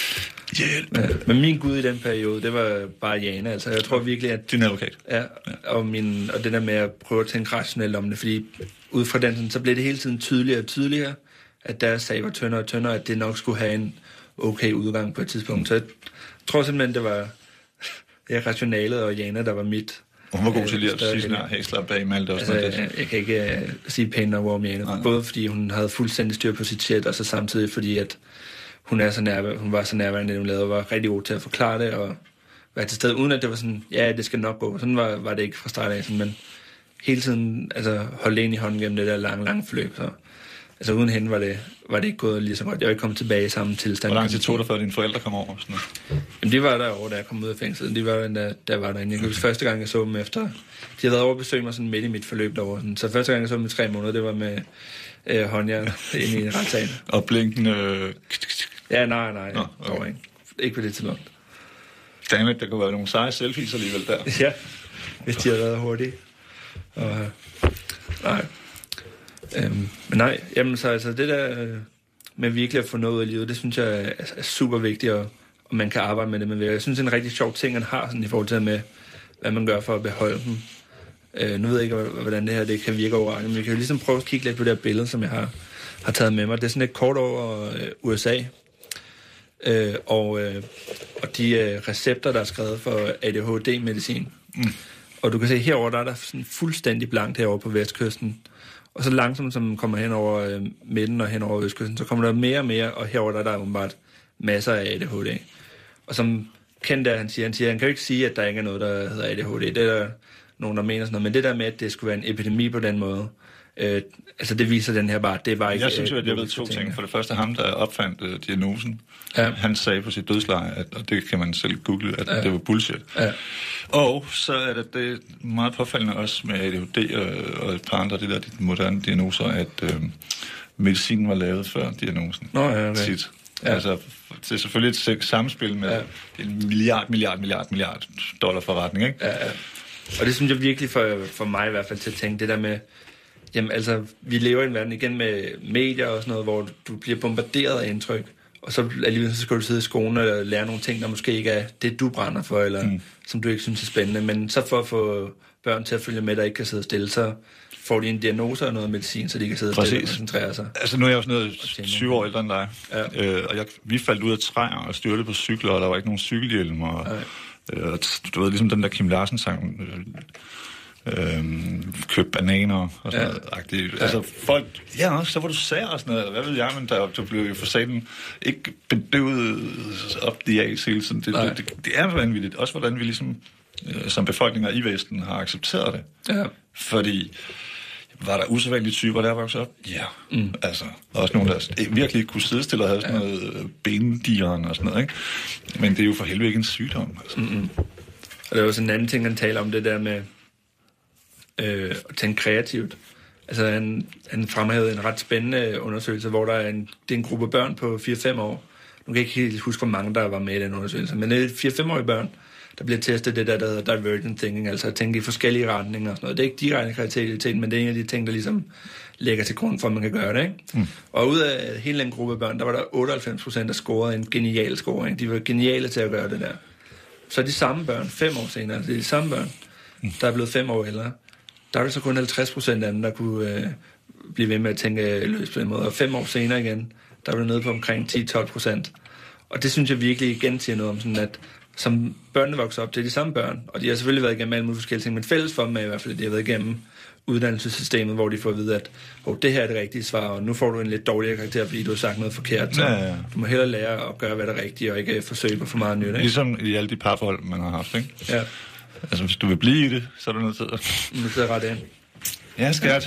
Hjælp. Ja. Men min Gud i den periode, det var bare Jana, altså jeg tror virkelig, at... Din advokat. Ja, og, min, og det der med at prøve at tænke rationelt om det, fordi ud fra den, så blev det hele tiden tydeligere og tydeligere, at deres sag var tyndere og tyndere, at det nok skulle have en okay udgang på et tidspunkt. Så jeg tror simpelthen, det var ja, rationalet og Jana, der var mit... Og hun var god til lige at sige sådan her, hey, slap bag Malte og sådan altså, noget. Jeg kan ikke uh, sige pænt over om Jana. Nej. Både fordi hun havde fuldstændig styr på sit chat, og så samtidig fordi, at hun, er så nærvær, hun var så nærværende, hun lavede, og var rigtig god til at forklare det, og være til stede, uden at det var sådan, ja, det skal nok gå. Sådan var, var det ikke fra start af, sådan, men hele tiden altså, holde en i hånden gennem det der lange, lange forløb, så... Altså uden hende var det, var det ikke gået lige så godt. Jeg var ikke kommet tilbage i samme tilstand. Hvor lang tid tog det, før dine forældre kom over? Sådan Jamen, de var derovre, da jeg kom ud af fængslet. De var der, der, der var derinde. Jeg kan huske første gang, jeg så dem efter... De havde været over at besøge mig sådan midt i mit forløb derovre. Sådan. Så første gang, jeg så dem i tre måneder, det var med øh, håndjern inde i retssagen. Og blinken... Øh... Ja, nej, nej. Nå, okay. ikke. ikke på det tidspunkt. Dammit, der kunne være nogle seje selfies alligevel der. Ja, hvis de havde været hurtige. Og, nej... Øhm, men nej, jamen så altså det der øh, med virkelig at få noget ud af livet, det synes jeg er, er super vigtigt, og, og man kan arbejde med det. Men jeg synes, det er en rigtig sjov ting, man har sådan, i forhold til med, hvad man gør for at beholde dem. Øh, nu ved jeg ikke, hvordan det her det kan virke over, men vi kan jo ligesom prøve at kigge lidt på det her billede, som jeg har, har taget med mig. Det er sådan et kort over øh, U S A, øh, og, øh, og de øh, recepter, der er skrevet for A D H D-medicin. Mm. Og du kan se herover der er der sådan fuldstændig blankt herover på vestkysten. Og så langsomt, som man kommer hen over øh, midten og hen over østkysten, så kommer der mere og mere, og herover der er der åbenbart masser af A D H D. Og som Ken der, han siger, han siger, han kan jo ikke sige, at der ikke er noget, der hedder A D H D. Det er der nogen, der mener sådan noget. Men det der med, at det skulle være en epidemi på den måde, øh, altså det viser den her bare, det var ikke... Jeg synes jo, at jeg ved to ting. For det første, ham, der opfandt øh, diagnosen, ja. Han sagde på sit dødsleje, at, og det kan man selv google, at ja. Det var bullshit. Ja. Og så er det, det er meget påfaldende også med A D H D og, og et par andre, det der de moderne diagnoser, at øh, medicinen var lavet før diagnosen. Nå, ja, okay. Tit. Ja. Altså, det er selvfølgelig et samspil med ja. En milliard, milliard, milliard, milliard dollar forretning, ikke? Ja, ja. Og det synes jeg virkelig for, for mig i hvert fald til at tænke, det der med, jamen altså, vi lever i en verden igen med medier og sådan noget, hvor du bliver bombarderet af indtryk, og så alligevel så skal du sidde i skolen og lære nogle ting, der måske ikke er det, du brænder for, eller mm. som du ikke synes er spændende. Men så for at få børn til at følge med, der ikke kan sidde stille, så får de en diagnose og noget medicin, så de kan sidde Præcis. Stille og koncentrere sig. Altså nu er jeg jo sådan noget syv år ældre end dig, ja. øh, og jeg, vi faldt ud af træer og styrte på cykler, og der var ikke nogen cykelhjelm, og øh, du ved, ligesom den der Kim Larsen-sang, øh, Øhm, køb bananer og sådan ja. Noget. Ja. Altså folk, ja også, så var du sær og sådan noget, hvad ved jeg, men der, der blev jo for satan ikke bedøvet op de af hele tiden. Det, det, det, det er vanvittigt, også hvordan vi ligesom øh, som befolkninger i Vesten har accepteret det. Ja. Fordi var der usædvanlige typer, der voksede op? Ja, mm. altså også nogle, der virkelig ikke kunne sidestille og havde sådan ja. Noget bendieren og sådan noget, ikke? Men det er jo for helvede ikke en sygdom. Altså. Mm-hmm. Og der er jo sådan en anden ting, han taler om det der med Øh, at tænke kreativt. Altså han, han fremhævede en ret spændende undersøgelse, hvor der er en, det er en gruppe børn på fire fem år. Nu kan jeg ikke helt huske, hvor mange der var med i den undersøgelse, men det er fire fem-årige børn, der bliver testet det der, der hedder divergent thinking, altså at tænke i forskellige retninger og sådan noget. Det er ikke direkte kreativitet, men det er en af de ting, der ligesom lægger til grund for, at man kan gøre det, ikke? Mm. Og ud af hele den gruppe af børn, der var der otteoghalvfems procent, der scorede en genial scoring. De var geniale til at gøre det der. Så de samme børn, fem år senere, det er de samme børn, mm. der er blevet fem år ældre, der er det så kun halvtreds procent af dem, der kunne øh, blive ved med at tænke løs på den måde. Og fem år senere igen, der er det nede på omkring ti til tolv procent. Og det synes jeg virkelig igen siger noget om sådan, at som børnene vokser op, det er de samme børn, og de har selvfølgelig været igennem alle mulige forskellige ting, men fælles for dem er i hvert fald, at de har været igennem uddannelsessystemet, hvor de får at vide, at oh, det her er det rigtige svar, og nu får du en lidt dårligere karakter, fordi du har sagt noget forkert. Så ja, ja. Du må hellere lære at gøre, hvad der er rigtigt, og ikke forsøge på for meget nyt. Ikke? Ligesom i alle de parforhold, man har haft, ikke? Ja. Altså, hvis du vil blive i det, så er du nødt til at... Nu sidder ret ind. Ja, skært.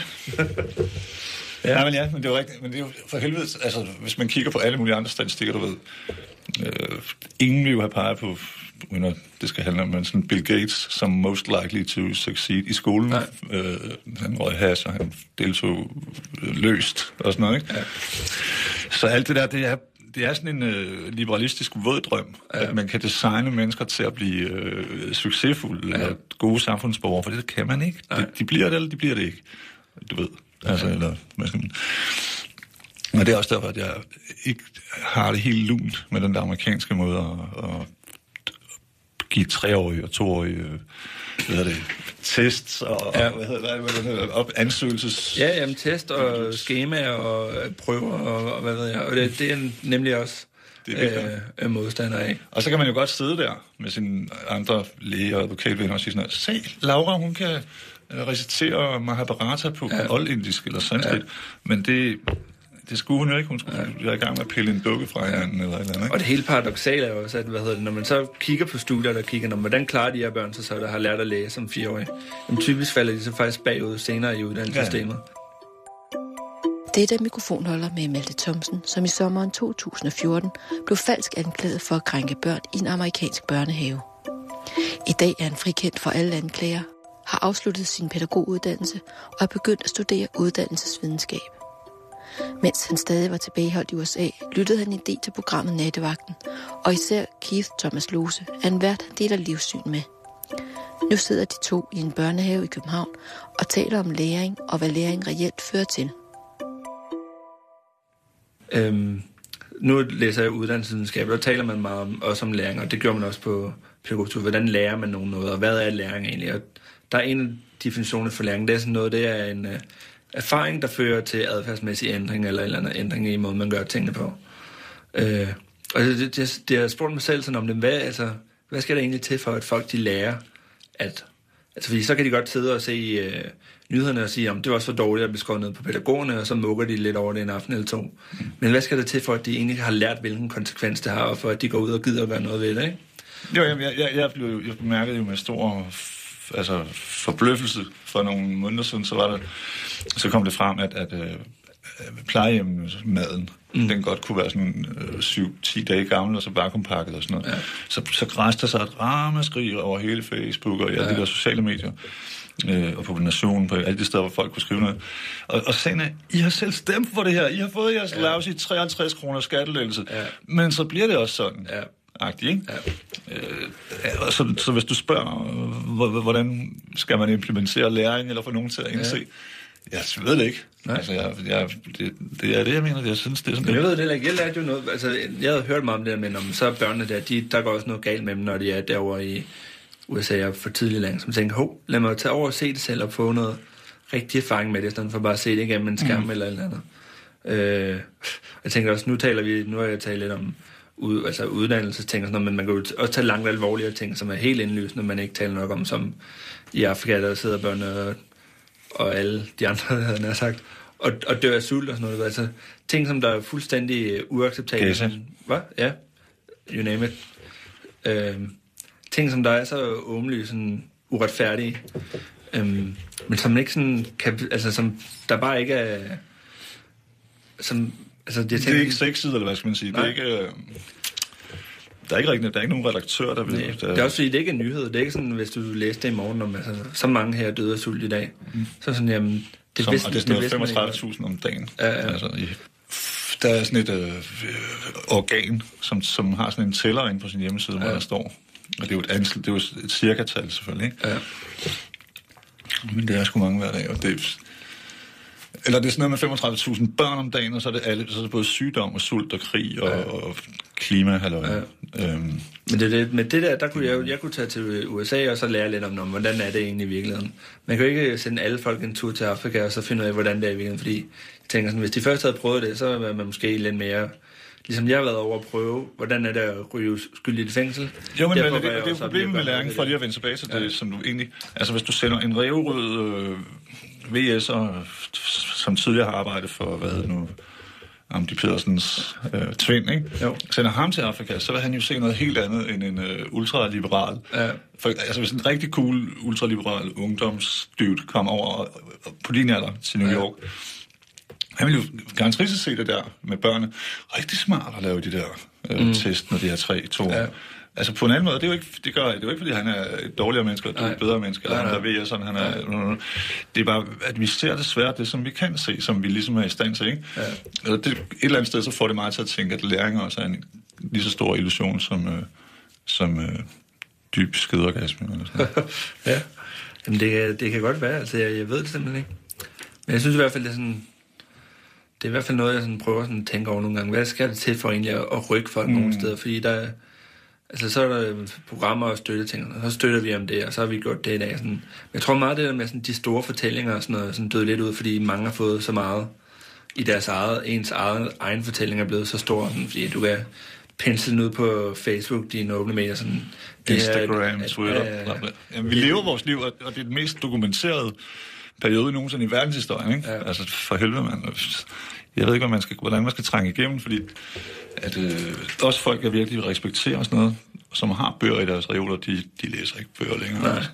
Ja. Nej, men ja, men det er jo rigtigt. Men det er jo for helvede, altså, hvis man kigger på alle mulige andre statistikker, du ved, øh, ingen vil jo have peget på, når det skal handle om, sådan Bill Gates som most likely to succeed i skolen. Øh, han røg hash, og han deltog løst og sådan noget, ikke? Ja. Så alt det der, det er, det er sådan en øh, liberalistisk våd drøm, ja. At man kan designe mennesker til at blive øh, succesfulde ja. Eller gode samfundsborgere, for det kan man ikke. De, de bliver det, eller de bliver det ikke. Du ved. Altså, eller, sådan. Og det er også derfor, at jeg ikke har det helt lunt med den der amerikanske måde at, at give treårige og toårige hvad hedder det, tests og, ja. og hvad hedder det, hvad hedder det, op, ansøgelses... Ja, jamen test og skemaer og prøver og, og hvad ved jeg. Og det, det er nemlig også øh, modstander af. Og så kan man jo godt sidde der med sine andre læger og advokatvenner og sige sådan noget. Se, Laura, hun kan recitere Mahabharata på ja. Oldindisk eller sanskrit, ja. Men det... Det skulle hun jo ikke. Hun skulle ja. være i gang med at pille en dukke fra hinanden ja. Eller et eller andet, ikke? Og det helt paradoksale er jo også, at hvad hedder det, når man så kigger på studier, der kigger, når, hvordan klarer de her børn sig så, der har lært at læse som fireårige? Jamen typisk falder de så faktisk bagud senere i uddannelsessystemet. Ja. Det er mikrofonholder med Malte Thomsen, som i sommeren to tusind og fjorten blev falsk anklaget for at krænke børn i en amerikansk børnehave. I dag er han frikendt for alle anklager, har afsluttet sin pædagoguddannelse og er begyndt at studere uddannelsesvidenskab. Mens han stadig var tilbageholdt i U S A, lyttede han en del til programmet Nattevagten, og især Keith Thomas Lose er en vært, han deler livssyn med. Nu sidder de to i en børnehave i København og taler om læring og hvad læring reelt fører til. Øhm, nu læser jeg uddannelsesvidenskab, og der taler man meget om, også om læring, og det gør man også på pædagogik. Hvordan lærer man nogen noget, og hvad er læring egentlig? Og der er en af definitionerne for læring, det er sådan noget, det er en... erfaring, der fører til adfærdsmæssig ændring, eller en eller anden ændring i måden, man gør tingene på. Øh, og det, det, det har spurgt mig selv sådan om det, hvad, altså, hvad skal der egentlig til for, at folk de lærer at... Altså, fordi så kan de godt sidde og se øh, nyhederne og sige, om det var også for dårligt at blive skåret ned på pædagogerne, og så mukker de lidt over det en aften eller to. Mm. Men hvad skal der til for, at de egentlig har lært, hvilken konsekvens det har, og for at de går ud og gider at gøre noget ved det, ikke? Jo, jeg, jeg, jeg, jeg, blev, jeg bemærkede jo med stor... altså forbløffelse for nogle måneder siden, så var der, så kom det frem, at, at øh, plejehjemsmaden, mm. den godt kunne være sådan øh, syv til ti dage gammel, og så vakuumpakket og sådan noget. Ja. Så, så græste der sig et ramaskrig over hele Facebook og ja, ja. De der sociale medier, øh, og på Nationen, på alle de steder, hvor folk kunne skrive noget. Og, og sagen er, I har selv stemt for det her. I har fået jeres ja. Lavs i treoghalvtreds kroner skattelettelse. Ja. Men så bliver det også sådan. Ja. Agtig, ikke? Ja. Øh, så, så hvis du spørger, hvordan skal man implementere læring, eller få nogen til at indse, ja. Jeg ved det ikke. Altså, jeg, jeg, det, det er det, jeg mener. Jeg synes, det er sådan... Jeg ved det heller ikke. Jeg lærte jo noget... Altså, jeg havde hørt meget om det der, men om så er børnene der, de, der går også noget galt med dem, når de er derovre i U S A og for tidlig land, som tænker, hov, lad mig tage over og se det selv og få noget rigtig erfaring med det, i stedet for bare at se det igennem en skærm mm. eller et eller andet. Øh, jeg tænker også, nu taler vi... Nu har jeg talt lidt om ud, altså uddannelsesting og sådan noget, men man kan jo også tage langt alvorligere ting, som er helt indlysende, man ikke taler nok om, som i Afrika, der sidder børn og, og alle de andre, havde jeg sagt, og, og dør af sult og sådan noget. Altså ting, som der er fuldstændig uacceptabelt. Hvad? Ja. You name it. Øh, ting, som der er så åbenlyst sådan uretfærdige, øh, men som ikke sådan kan, altså som der bare ikke er, som altså, det, det er ikke sexet, eller hvad skal man sige. Nej. Det er ikke... Øh, der er ikke rigtig, der er ikke nogen redaktør, der vil... Nej, der... Det er også fordi, det er ikke en nyhed. Det er ikke sådan, hvis du læste det i morgen, om altså, så mange her døde af sult i dag. Mm. Så sådan, jamen... Det som, vidste, og det er sådan noget femogtredive tusind om dagen. Ja, ja. Altså, i, der er sådan et øh, organ, som, som har sådan en tæller inde på sin hjemmeside, ja. Hvor der står Og det er jo et, ansel, det er jo et cirka-tal selvfølgelig, ikke? Ja. Men det er sgu mange hver dag, og det er... Eller det er sådan noget med femogtredive tusind børn om dagen, og så er det, alle, så er det både sygdom og sult og krig og, ja. og klima, halløj. Ja. Øhm. Men det, det, med det der, der kunne jeg, jeg kunne tage til U S A og så lære lidt om, om, hvordan er det egentlig i virkeligheden. Man kan jo ikke sende alle folk en tur til Afrika og så finde ud af, hvordan det er i virkeligheden, fordi jeg tænker sådan, hvis de først havde prøvet det, så var man måske lidt mere... Ligesom jeg har været over at prøve, hvordan er det at ryge skyldigt i fængsel. Jo, men det, det, det er jo problemet med læring, for lige at vende tilbage til det, ja. som du egentlig... Altså, hvis du sender en ræverød øh, V S'er, som tidligere har arbejdet for, hvad hedder nu, Amdi Pedersens øh, twin, ikke? Jo. Sender ham til Afrika, så vil han jo se noget helt andet end en øh, ultraliberal. Ja. For, altså, hvis en rigtig cool ultraliberal ungdomsdude kommer over øh, på din alder til New York... Ja. Han vil jo garanteret se det der med børnene. Rigtig smart at lave de der øh, mm. test, når de har tre, to år. Ja. Altså på en anden måde, det er jo ikke, det gør, det er jo ikke fordi han er et dårligere menneske, og du er et bedre menneske, eller han der ved, sådan han er... Det er bare, at vi ser desværre det, som vi kan se, som vi ligesom er i stand til, ikke? Ja. Og det, et eller andet sted, så får det mig til at tænke, at læring også er en lige så stor illusion som, øh, som øh, dyb skideorgasme. Eller sådan. Ja, jamen det, det kan godt være, altså jeg, jeg ved det simpelthen ikke. Men jeg synes i hvert fald, det er sådan... Det er i hvert fald noget, jeg sådan prøver sådan at tænke over nogle gange. Hvad skal det til for egentlig at, at rykke folk mm. nogle steder? Fordi der, altså så er der programmer og støtteting, og så støtter vi om det, og så har vi gjort det i dag. Sådan. Men jeg tror meget, det der med sådan, de store fortællinger og sådan noget, sådan døde lidt ud, fordi mange har fået så meget i deres eget, ens eget, egen fortælling er blevet så stor, sådan, fordi du kan pensle den ud på Facebook, dine åbne medier. Sådan, Instagram, at, Twitter. At, at, Jamen, vi lever vores liv, og det er den mest dokumenterede periode nogensinde i verdenshistorien, ikke? Ja. Altså, for helvede, mand. Jeg ved ikke, hvad man skal, hvordan man skal trænge igennem, fordi at, øh, også folk, der virkelig respekterer sådan noget, som har bøger i deres reoler, de, de læser ikke bøger længere. Altså.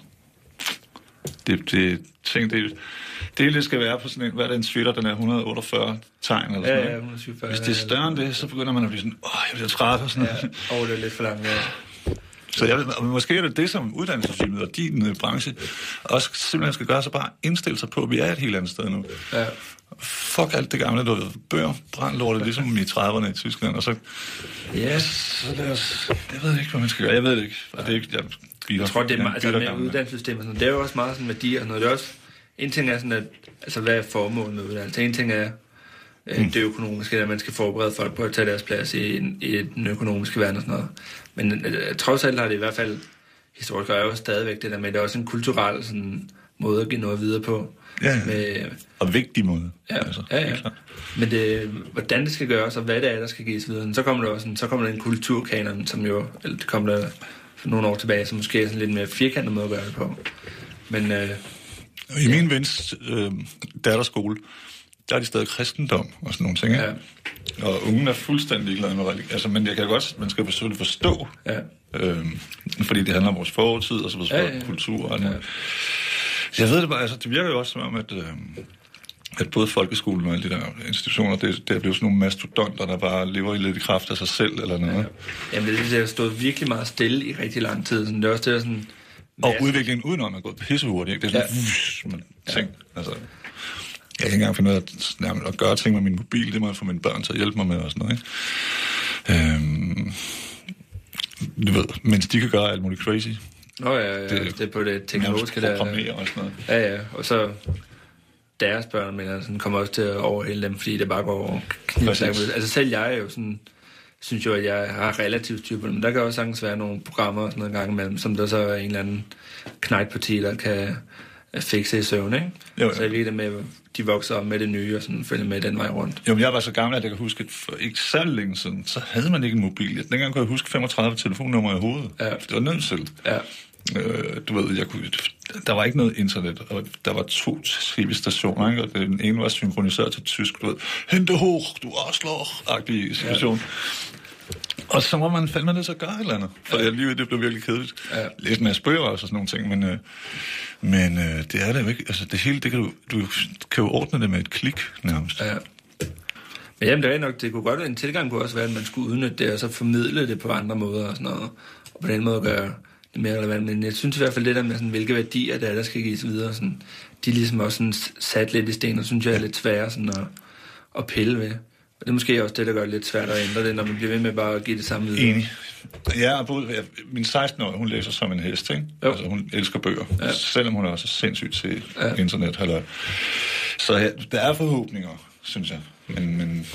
Det, det, tænk, det, det, det skal være på sådan en, hvad er det, en Twitter, den er et hundrede og otteogfyrre tegn, eller sådan ja, ja, noget. et hundrede og syvogfyrre, hvis det er større end det, så begynder man at blive sådan, åh, jeg bliver træt og sådan noget. Ja, og det er lidt for langt, ja. Så jeg, måske er det det, som uddannelsessystemet og din øh, branche også simpelthen skal gøre, så bare indstille sig på, at vi er et helt andet sted nu. Ja. Fuck alt det gamle, du ved, bøger, brandlortet, ligesom i trediverne i Tyskland, og så... Ja. Så lad os... Jeg ved ikke, hvad man skal gøre. Jeg ved det ikke. Og det er ikke jeg, jeg, jeg tror, det er meget... Altså, med uddannelsessystemet, det er jo også meget sådan værdier og noget. Det er også... En ting er sådan, at... Altså, hvad er formålet med uddannelse? En ting er... Mm. Det økonomiske, at man skal forberede folk på at tage deres plads i, en, i den økonomiske verden og sådan noget. Men øh, trods alt har det i hvert fald, historisk er jo stadigvæk det der med, det er også en kulturel sådan, måde at give noget videre på. Ja, ja. Med, og vigtig måde. Ja, altså, ja, ja. Men det, hvordan det skal gøres, og hvad det er, der skal gives videre. Så kommer der også en, så kommer der en kulturkanon, som jo, eller det kommer der for nogle år tilbage, som måske er sådan lidt mere firkantet måde at gøre det på. Men... Øh, I min vens øh, datterskole, der er de stadig kristendom og sådan nogle ting, ja. Og ungen er fuldstændig ligeglad med religion. Altså, men jeg kan godt, man skal selvfølgelig forstå, ja. øhm, fordi det handler om vores fortid og så vores ja, ja. kultur og alt ja. Jeg ved det bare, altså, det virker jo også som om, at, øh, at både folkeskolen og alle de der institutioner, det, det er blevet sådan nogle mastodonter, der bare lever lidt i kraft af sig selv eller noget. Ja. Jamen, det, det har stået virkelig meget stille i rigtig lang tid. Sådan, det er også det, sådan... Og udviklingen udenom er gået pissehurtigt, ikke? Det er sådan, ja. man tænker, ja. altså... Jeg kan ikke engang finde ud af at, at gøre ting med min mobil. Det må jeg få mine børn til at hjælpe mig med og sådan noget, ikke? Øhm, du ved, mens de kan gøre alt muligt crazy. Nå ja, ja, det, det er på det teknologiske der. Programmere og sådan noget. Ja, ja, og så deres børn, men altså, kommer også til at overhælde dem, fordi det bare går knivstærkt. Altså selv jeg er jo sådan, synes jo, at jeg har relativt styr på det, men der kan også sagtens være nogle programmer og sådan noget en gang imellem, som der så er en eller anden knægtparti, der kan fikse i søvn, ikke? Jo, jo. Så jeg ved det med, de vokser op med det nye, og sådan følger med den vej rundt. Jo, men jeg var så gammel, at jeg kan huske, at for ikke særlig længe siden, så havde man ikke en mobil. Dengang kunne jeg huske femogtredive telefonnumre i hovedet. Ja. Det var nødt til. Ja. Øh, du ved, jeg kunne, der var ikke noget internet, og der var to tv-stationer, ikke? Og den ene var synkroniseret til tysk, du ved, hente hoch, du Arschloch-agtig situation. Ja. Og så må man fandme det så gøre et eller andet, for ja. livet, det blev virkelig kedeligt. Ja. Læste en masse bøger og sådan nogle ting, men... Øh, Men øh, det er det jo ikke. Altså det hele, det kan du, du kan jo ordne det med et klik nærmest. Ja. Men jamen, det er nok, det kunne godt være, en tilgang kunne også være, at man skulle udnytte det, og så formidle det på andre måder og sådan noget. Og på den måde gøre det mere relevant. Men jeg synes i hvert fald det der med sådan, hvilke værdier der er, der skal gives videre, sådan, de er ligesom også sådan sat lidt i sten, og synes jeg er lidt svære sådan at, at pille ved. Og det er måske også det, der gør det lidt svært at ændre det, når man bliver ved med bare at give det samme videre. Enig. Ja, og både, min seksten-årige, hun læser som en hest, ikke? Altså, hun elsker bøger, ja. Selvom hun er også sindssygt til ja. internet. Halløj. Så ja, der er forhåbninger, synes jeg. Men, men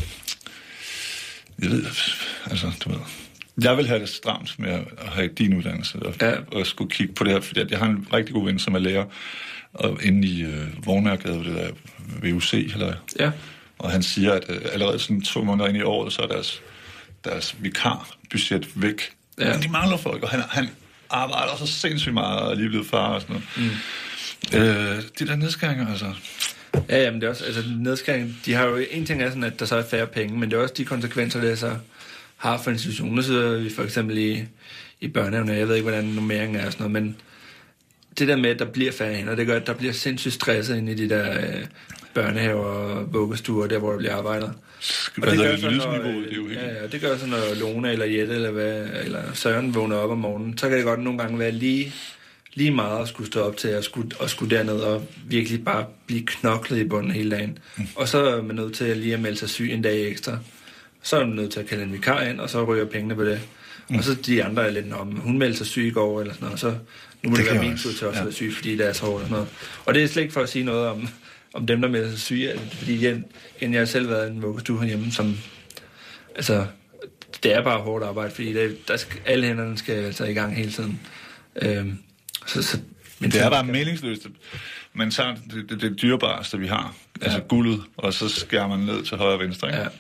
jeg ved, altså, du ved... Jeg vil have det stramt med at have din uddannelse og, ja. og skulle kigge på det her, fordi jeg har en rigtig god ven, som er lærer og inde i øh, Vognærgade, det der V U C, eller ja. Og han siger, at øh, allerede sådan to måneder ind i året, så er deres, deres vikarbudget væk. Ja. Men de mangler folk, og han, han arbejder så sindssygt meget og er lige blevet far og sådan noget. Mm. Øh, de der nedskæringer, altså... Ja, jamen det er også, altså nedskæringer, de har jo en ting er sådan, at der så er færre penge, men det er også de konsekvenser, det så har for institutioner, så vi for eksempel i, i børnehaven, jeg ved ikke, hvordan nummeringen er og sådan noget, men det der med, at der bliver færre hænder, det gør, at der bliver sindssygt stresset inde i de der øh, børnehaver og vuggestuer, der hvor der bliver arbejdet. Og det gør, så, når, det er jo ja, ja, det gør så, når Lone eller Jette eller, hvad, eller Søren vågner op om morgenen, så kan det godt nogle gange være lige, lige meget at skulle stå op til at skulle, at skulle derned og virkelig bare blive knoklet i bunden hele dagen. Mm. Og så er man nødt til at lige at melde sig syg en dag ekstra. Så er man nødt til at kalde en vikar ind, og så ryger pengene på det. Mm. Og så de andre er lidt om, hun meldte sig syg i går eller sådan noget, så nu må det, det være min tur til også at være syg, fordi det er så hårdt og sådan noget. Og det er slet ikke for at sige noget om, om dem, der melder sig syge, fordi jeg, jeg har selv været i en vuggestue herhjemme, som, altså, det er bare hårdt arbejde, fordi det, der skal, alle hænderne skal altså i gang hele tiden. Øhm, så, så, men det er bare meningsløst. Man tager det, det, det dyrebareste, vi har, ja. Altså guldet, og så skærer man ned til højre og venstre, ikke? Ja.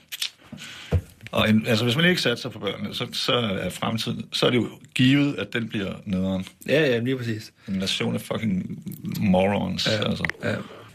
Og en, altså, hvis man ikke satser på børnene, så, så er fremtiden, så er det jo givet, at den bliver nederen. Ja, ja, lige præcis. En nation af fucking morons, ja, altså. Ja.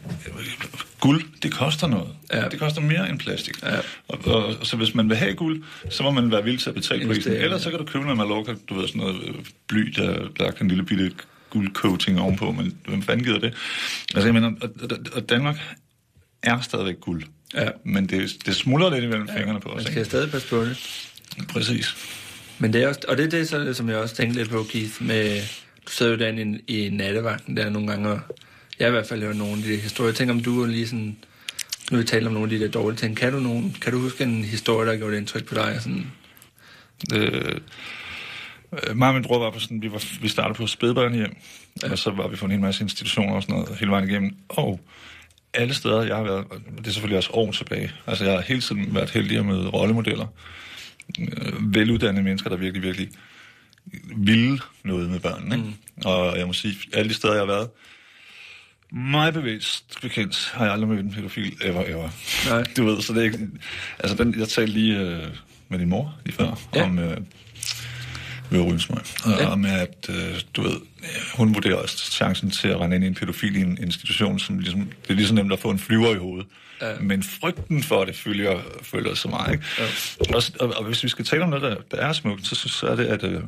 Guld, det koster noget. Ja. Det koster mere end plastik. Ja. Og, og, så hvis man vil have guld, så må man være villig til at betale prisen. Ellers så kan du købe noget Mallorca, du ved, sådan noget bly, der lagt en lille bitte guldcoating ovenpå, men hvem fanden gider det? Altså, jeg mener, og, og Danmark er stadigvæk guld. Ja. Men det, det smuldrer lidt imellem ja, fingrene på os. Man skal stadig passe på det. Præcis. Men det er også, og det er det, så, som jeg også tænkte lidt på, Keith, med, du sidder jo derinde i, i nattevagten der nogle gange, og jeg har i hvert fald hørt nogle af de historier. Jeg tænker, om du lige sådan, nu vi taler om nogle af de der dårlige ting, kan du, nogen, kan du huske en historie, der har gjort indtryk på dig? Sådan? Øh, mig og min bror var på sådan, vi, var, vi startede på spædbørnehjem, ja. Og så var vi på en hel masse institutioner og sådan noget, hele vejen igennem, og alle steder, jeg har været, det er selvfølgelig også år tilbage, altså jeg har hele tiden været heldig med rollemodeller, øh, veluddannede mennesker, der virkelig, virkelig ville noget med børnene, ikke? Mm. Og jeg må sige, alle de steder, jeg har været, meget bevidst bekendt, har jeg aldrig mødt en pædofil, ever, ever. Nej. Du ved, så det er ikke, altså den, jeg talte lige øh, med din mor lige før, ja. om øh, ved at ryge smøg, og, ja. og med at, øh, du ved, hun vurderer også chancen til at rende ind i en pædofil i en institution, som ligesom, det er lige så nemt at få en flyver i hovedet. Ja. Men frygten for det følger, følger så meget, ikke? Ja. Og, og, og hvis vi skal tale om noget, der, der er smukt, så, så er det, at, øh,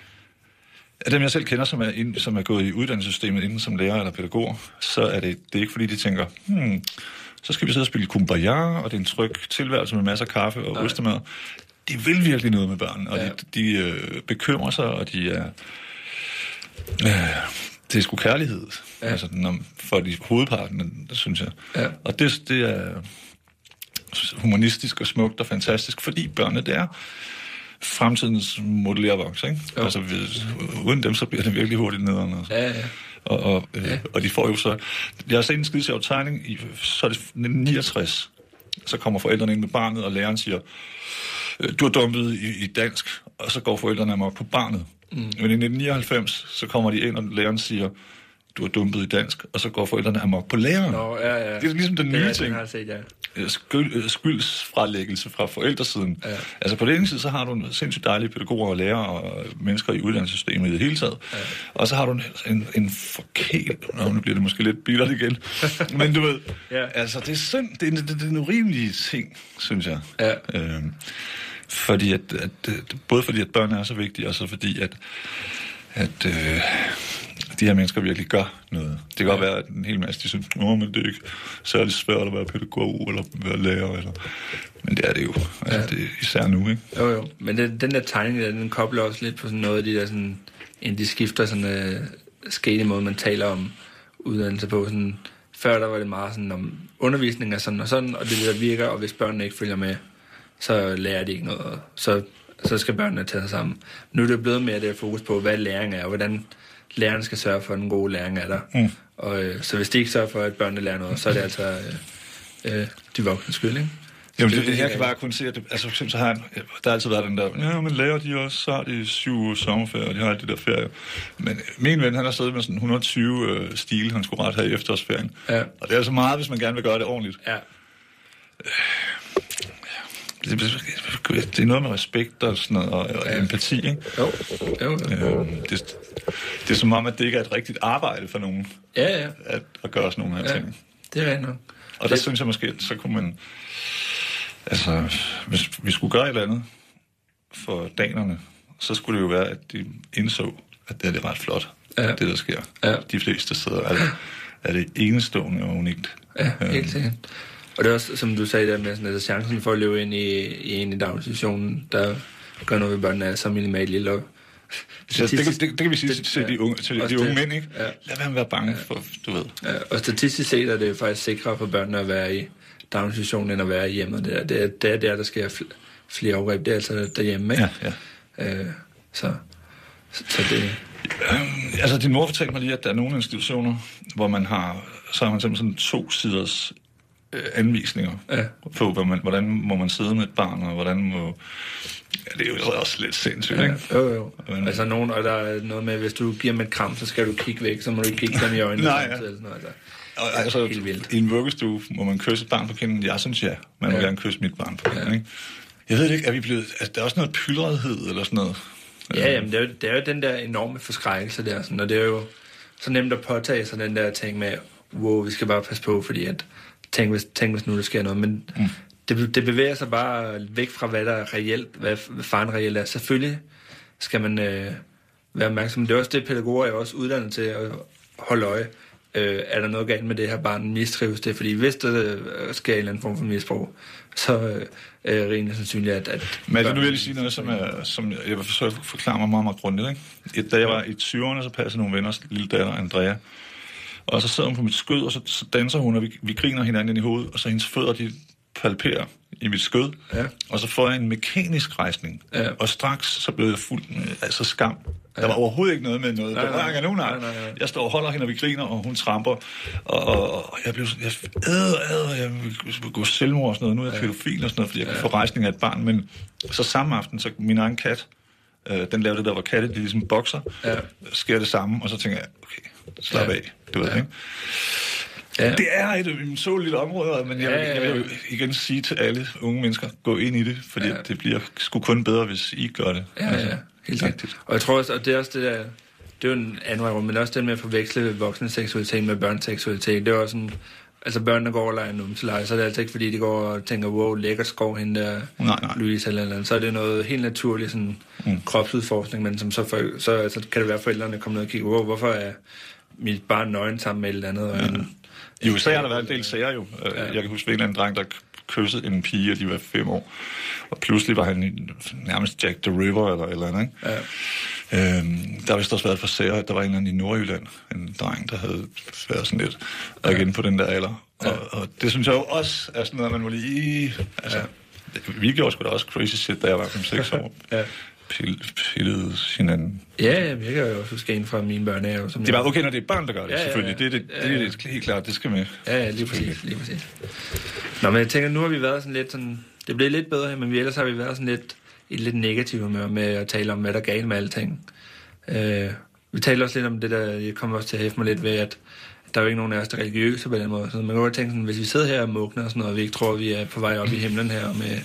at dem, jeg selv kender, som er, ind, som er gået i uddannelsessystemet inden som lærer eller pædagog, så er det, det er ikke fordi, de tænker, hmm, så skal vi sidde og spille kumbaya, og det er en tryg tilværelse med masser af kaffe og ostemad. De vil virkelig noget med børn, og ja. de, de øh, bekymrer sig, og de er... Øh, det er sgu kærlighed, ja. Altså, når, for de hovedparten, det synes jeg. Ja. Og det, det er humanistisk og smukt og fantastisk, fordi børnene, det er fremtidens modellerede voks, ikke? Jo. Altså, hvis, uden dem, så bliver det virkelig hurtigt nederen. Altså. Ja, ja. Og, og, øh, ja. og de får jo så... Jeg har set en skide sjov tegning, i, så er det nitten niogtres, så kommer forældrene ind med barnet, og læreren siger, du er dumpet i, i dansk, og så går forældrene amok på barnet. Mm. Men i nitten nioghalvfems, så kommer de ind, og læreren siger, du er dumpet i dansk, og så går forældrene amok på læreren. Nå, ja, ja. Det er ligesom den nye ja, ting. Den har set, ja. Skyld, skyldsfralæggelse fra forældresiden. Ja. Altså på den ene side, så har du en sindssygt dejlige pædagoger og lærere og mennesker i uddannelsessystemet i det hele taget. Ja. Og så har du en, en, en forkælet... Nå, nu bliver det måske lidt bittert igen. Men du ved, ja. altså det er synd. Det er, det, det er en urimelig ting, synes jeg. Ja. Øhm, fordi at, at, at, både fordi, at børn er så vigtige, og så fordi, at, at øh, de her mennesker virkelig gør noget. Det kan ja. godt være, at en hel masse, de synes, åh, men det er ikke særlig svært at være pædagog, eller være lærer, eller... Men det er det jo. Altså, ja. det er især nu, ikke? Jo, jo. Men det, den der tegning, der, den kobler også lidt på sådan noget af de der sådan... En, de skifter sådan uh, skete måde, man taler om uddannelse på. Sådan, før der var det meget sådan om undervisning og sådan og sådan, og det der virker, og hvis børnene ikke følger med, så lærer de ikke noget. Så, så skal børnene tage sig sammen. Nu er det blevet mere det fokus på, hvad læring er, og hvordan læreren skal sørge for, at den gode læring er der. Mm. Og, øh, så hvis de ikke sørger for, at børnene lærer noget, så er det altså øh, øh, de voksne skyld, ikke? Jamen, det, det, jeg kan bare kun se, at det, altså for eksempel så har jeg, der har altid været den der, ja, men lærer de også, så har de syv uger sommerferie, og de har alt det der ferie. Men min ven, han har siddet med sådan et hundrede og tyve øh, stil, han skulle ret have i efterårsferien. Ja. Og det er altså meget, hvis man gerne vil gøre det ordentligt. Ja. Det, det er noget med respekt og sådan noget, og, og ja. empati, ikke? Jo, jo, jo. Øhm, det, det er som om, at det ikke er et rigtigt arbejde for nogen, ja, ja. At, at gøre sådan nogle her ja, ting. Det er rigtigt nok. Og der det... synes jeg måske, så kunne man... Altså, hvis vi skulle gøre et eller andet for danerne, så skulle det jo være, at de indså, at det er det ret flot, ja. det der sker. Ja. De fleste steder er det, er det enestående og unikt. Ja, helt sikkert. Og det er også, som du sagde der med, sådan, at chancen for at løbe ind i, i en i daginstitutionen, der gør noget ved børnene, er så minimalt lille. Og det, det, det, det kan vi sige det, til de unge, til de unge det, mænd, ikke? Ja. Lad være med at være bange for, du ved. Ja, og statistisk set er det faktisk sikrere for børnene at være i daginstitutionen, end at være i hjemmet. Det er, det er, det er der, der sker flere overgreb. Det er altså derhjemme, ikke? Ja, ja. Øh, så, så det... Øhm, altså, din mor fortalte mig lige, at der er nogle institutioner, hvor man har, så har man simpelthen sådan to siders øh, anvisninger ja. på, hvor man, hvordan må man sidde med et barn, og hvordan må... Ja, det er jo også lidt sindssygt, ikke? Ja, jo, jo. Men, altså, nogen, og der er noget med, hvis du giver dem et kram, så skal du kigge væk, så må du ikke kigge dem i øjnene. Nej, ja. Sådan noget, altså. Og, altså, helt vildt. I en vuggestue må man kysse et barn på kinden. Jeg synes, ja. Man må ja. gerne kysse mit barn på kinden, ja. ikke? Jeg ved ikke, er vi blevet... Altså, der er også noget pyldrethed eller sådan noget. Ja, jamen, det er, jo, det er jo den der enorme forskrækkelse der, sådan, og det er jo så nemt at påtage sig den der ting med, wow, vi skal bare passe på, fordi at, tænk hvis, tænk, hvis nu der sker noget, men mm. det, det bevæger sig bare væk fra, hvad der er reelt, hvad faren reelt er. Selvfølgelig skal man øh, være opmærksom, men det er også det, pædagoger er også uddannet til at holde øje. Øh, er der noget galt med det her barn, mistrives det? Fordi hvis der øh, sker en eller anden form for misbrug, så øh, er det rimelig sandsynligt, at... at Men altså, nu vil jeg lige sige noget, som, er, som jeg vil forsøge at forklare mig meget, meget grundigt. Ikke? Da jeg var i tyverne, så passede nogle venners lille datter, Andrea. Og så sidder hun på mit skød, og så, så danser hun, og vi, vi griner hinanden ind i hovedet, og så hendes fødder, de palperer i mit skød. Ja. Og så får jeg en mekanisk rejsning. Ja. Og straks så blev jeg fuld altså skam. Ja. Der var overhovedet ikke noget med noget. Der var ikke nogen nej, nej, nej. Jeg står og holder hende, og vi griner, og hun tramper. Og, og, og jeg blev sådan, jeg æder, æder, jeg vil gå selvmord og sådan noget. Nu er jeg pædofil og sådan noget, fordi jeg kan ja. få rejsning af et barn. Men så samme aften, så min egen kat, øh, den lavede det der, hvor katte, de ligesom bokser, ja. sker det samme. Og så tænker jeg, okay, slap ja. af. Du ved, ja. ikke? Ja. Det er et så lille område, men jeg, ja, ja, ja. jeg vil igen sige til alle unge mennesker, gå ind i det, fordi ja. det bliver sgu kun bedre, hvis I gør det. Ja, altså, ja, helt rigtigt. Og jeg tror også, og det er også det der, det er jo en anden rum, men også den med at forveksle voksne seksualitet med børneseksualitet. Det er også sådan, altså børnene går og leger numseleje, så er det altså ikke fordi, de går og tænker, wow, lækkert skov hende der, nej, nej. Louise eller andet. Så er det noget helt naturligt sådan mm. kropsudforskning, men som så, for, så altså, kan det være, at forældrene kommer ned og kigger, wow, hvorfor er mit barn nøgen sammen med et eller andet, og ja. en, i U S A har der været en del sager jo. Ja. Jeg kan huske en eller anden dreng, der kyssede en pige, og de var fem år. Og pludselig var han nærmest Jack the Ripper eller eller andet, ikke? Ja. Øhm, der har vist også været for sager. Der var en eller anden i Nordjylland, en dreng, der havde været sådan lidt og igen på den der alder. Ja. Og, og det synes jeg jo også er sådan noget, man må lige... Altså, ja. Vi gjorde sgu da også crazy shit, da jeg var fem seks år. Ja. Pillede hinanden. Ja, jeg kan jo også huske en fra mine børnehave. Det var okay, når det er børn, der gør det, ja, selvfølgelig. Ja, ja. Det, det, det, det, det er helt klart, det skal med. Ja, ja, lige præcis. Lige præcis. Nå, men jeg tænker, nu har vi været sådan lidt sådan... Det blev lidt bedre her, men vi ellers har vi været sådan lidt i et lidt negativt humør med at tale om, hvad der er galt med alting. Øh, vi talte også lidt om det der... Jeg kommer også til at hæfte mig lidt ved, at der er jo ikke nogen af os, der er religiøse på den måde. Så man kan godt tænke sådan, hvis vi sidder her og mugner og sådan noget, og vi ikke tror, at vi er på vej op i himlen her med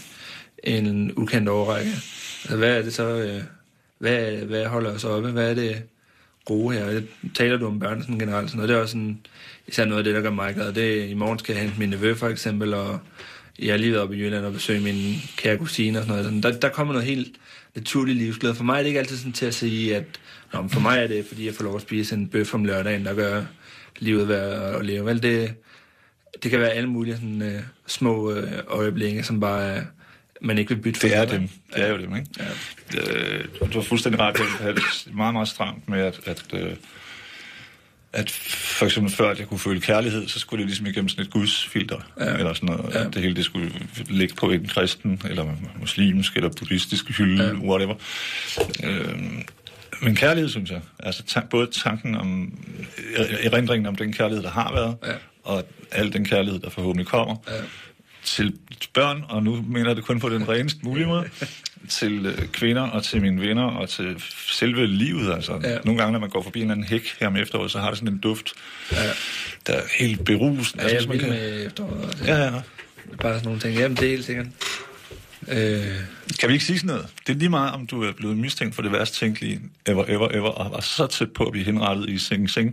en ukendt overrække. Altså, hvad er det så... Øh, hvad, hvad holder os oppe? Hvad er det gode her? Det taler du om børn sådan generelt? Sådan noget. Det er også sådan, især noget af det, der gør mig glad. Det er, i morgen skal jeg hente min nevø for eksempel, og jeg har lige været oppe i Jylland og besøge min kære kusine og sådan noget. Der, der kommer noget helt naturligt livsglæde. For mig er det ikke altid sådan til at sige, at nå, for mig er det, fordi jeg får lov at spise en bøf om lørdagen, der gør livet værd at leve. Vel, det, det kan være alle mulige sådan, uh, små uh, øjeblikke, som bare er man ikke vil bytte for. Det er dem. Det er jo dem, ikke? Ja. Øh, du har fuldstændig ret. Jeg havde det meget, meget stramt med, at, at, at for eksempel før, at jeg kunne føle kærlighed, så skulle det ligesom igennem sådan et gudsfilter, ja. eller sådan noget. Ja. Det hele, det skulle ligge på en kristen, eller muslimsk, eller buddhistisk hylde, ja. whatever. Øhm, men kærlighed, synes jeg, altså ta- både tanken om, erindringen om den kærlighed, der har været, ja. og al den kærlighed, der forhåbentlig kommer, ja. til børn, og nu mener jeg det kun på den renest mulige måde, til øh, kvinder og til mine venner og til selve livet. Altså. Ja. Nogle gange, når man går forbi en eller anden hæk her om efteråret, så har det sådan en duft, ja. der er helt berusende. Ja, altså, jeg man vil kan... med efteråret også. Ja, ja. Bare sådan nogle ting. Jamen, det er helt sikkert. Øh... Kan vi ikke sige sådan noget? Det er lige meget, om du er blevet mistænkt for det værste tænkelige ever, ever, ever, og var så tæt på at blive henrettet i Sing Sing.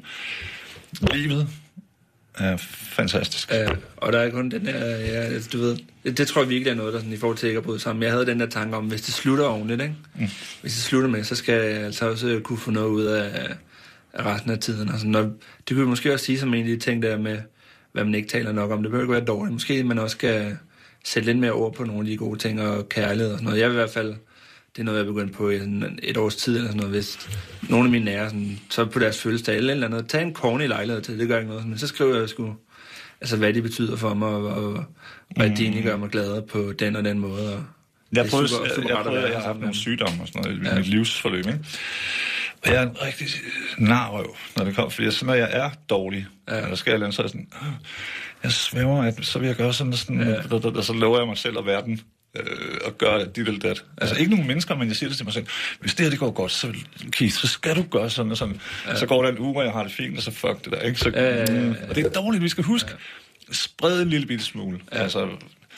Livet er fantastisk. Ja, og der er kun den der, ja, du ved, det, det tror jeg virkelig er noget, der sådan, i forhold til ikke at bryde sammen. Jeg havde den der tanke om, hvis det slutter ordentligt, ikke? Mm. Hvis det slutter med, så skal jeg altså også kunne få noget ud af, af resten af tiden. Og sådan, og det kunne måske også sige, som egentlig ting der med, hvad man ikke taler nok om. Det behøver ikke være dårligt. Måske man også skal sætte lidt mere ord på nogle af de gode ting og kærlighed og sådan noget. Jeg vil i hvert fald, det er noget, jeg er begyndt på i sådan et års tid eller sådan noget. Hvis nogle af mine nære, sådan, så på deres fødselsdag eller eller andet, tag en corny lejlighed til, det gør ikke noget. Men så skriver jeg sgu, altså hvad de betyder for mig, og, og, og mm. at de egentlig gør mig gladere på den og den måde. Og jeg prøver, super, super jeg, jeg, prøver, jeg har haft nogle sygdomme og sådan noget i ja. mit livsforløb, ikke? Og jeg er en rigtig narrøv, når det kommer, fordi når jeg er dårlig, ja. eller skal jeg lade, så er jeg sådan, jeg svæver, at så vil jeg gøre sådan, sådan ja. og så lover jeg mig selv og verden, øh, og gøre det, dit eller dat. Altså ja. ikke nogen mennesker, men jeg siger det til mig selv, hvis det her det går godt, så, Keith, så skal du gøre sådan og sådan. Ja. Så går der en uge, hvor jeg har det fint, og så fuck det der, ikke? Så, ja, ja, ja, ja. Og det er dårligt, vi skal huske, ja. sprede en lille bitte smule. Ja. Altså,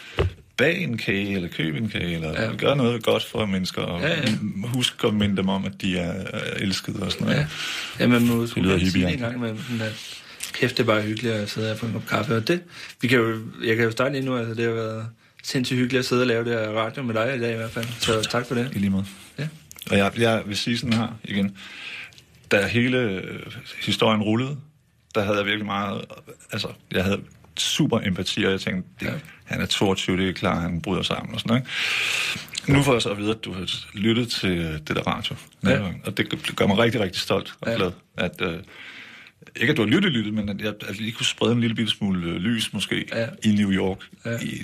bag en kage, eller køb en kage, eller ja. gør noget godt for mennesker, og ja, ja. husk at minde dem om, at de er elskede og sådan noget. Ja, ja man må skulle sige det en gang med sådan at kæft, det er bare hyggeligt at sidde her og få en kop kaffe. Og det, vi kan jo, jeg kan jo starte lige nu, altså det har været sindssygt hyggeligt at sidde og lave det her radio med dig i dag i hvert fald. Så tak for det. I lige måde. Ja. Og jeg, jeg vil sige sådan her igen, da hele historien rullede, der havde jeg virkelig meget, altså jeg havde super empati, og jeg tænkte, det, ja. han er toogtyve, det er klar, han bryder sammen og sådan noget. Nu får jeg så at vide, at du har lyttet til det der radio. Ja. Og det gør mig rigtig, rigtig stolt og glad, ja. at uh, ikke at du har lyttet, lyttet, men at jeg at lige kunne sprede en lille bitte smule lys måske ja. i New York, ja. i,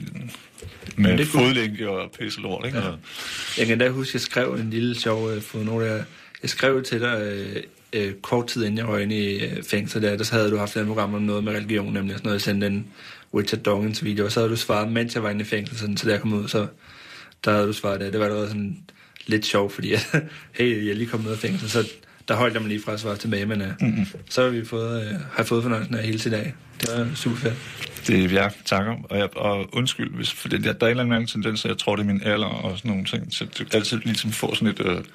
med fodlænke og pisse lort, ikke? Ja. Jeg kan da huske, at jeg skrev en lille sjov uh, fodnote. Jeg, jeg skrev til dig uh, uh, kort tid inden jeg røg ind i uh, fængsel der, der så havde du haft et program om noget med religion, nemlig sådan noget, jeg sendte en Richard Dawkins video, og så havde du svaret, mens jeg var inde i fængsel, sådan, så da jeg kom ud, så der havde du svaret det. Det var da sådan lidt sjovt, fordi at, hey, jeg er lige kommet ud af fængsel, så der holdt jeg mig lige fra at svare tilbage, men uh, mm-hmm. så har vi fået, uh, har jeg fået fornøjelsen af hele til dag. Det var super fedt. Det er jeg takker, og, jeg, og undskyld, hvis, for det, der, der er en eller anden tendens, jeg tror, det er min alder og sådan nogle ting, så du altid ligesom får sådan et, uh,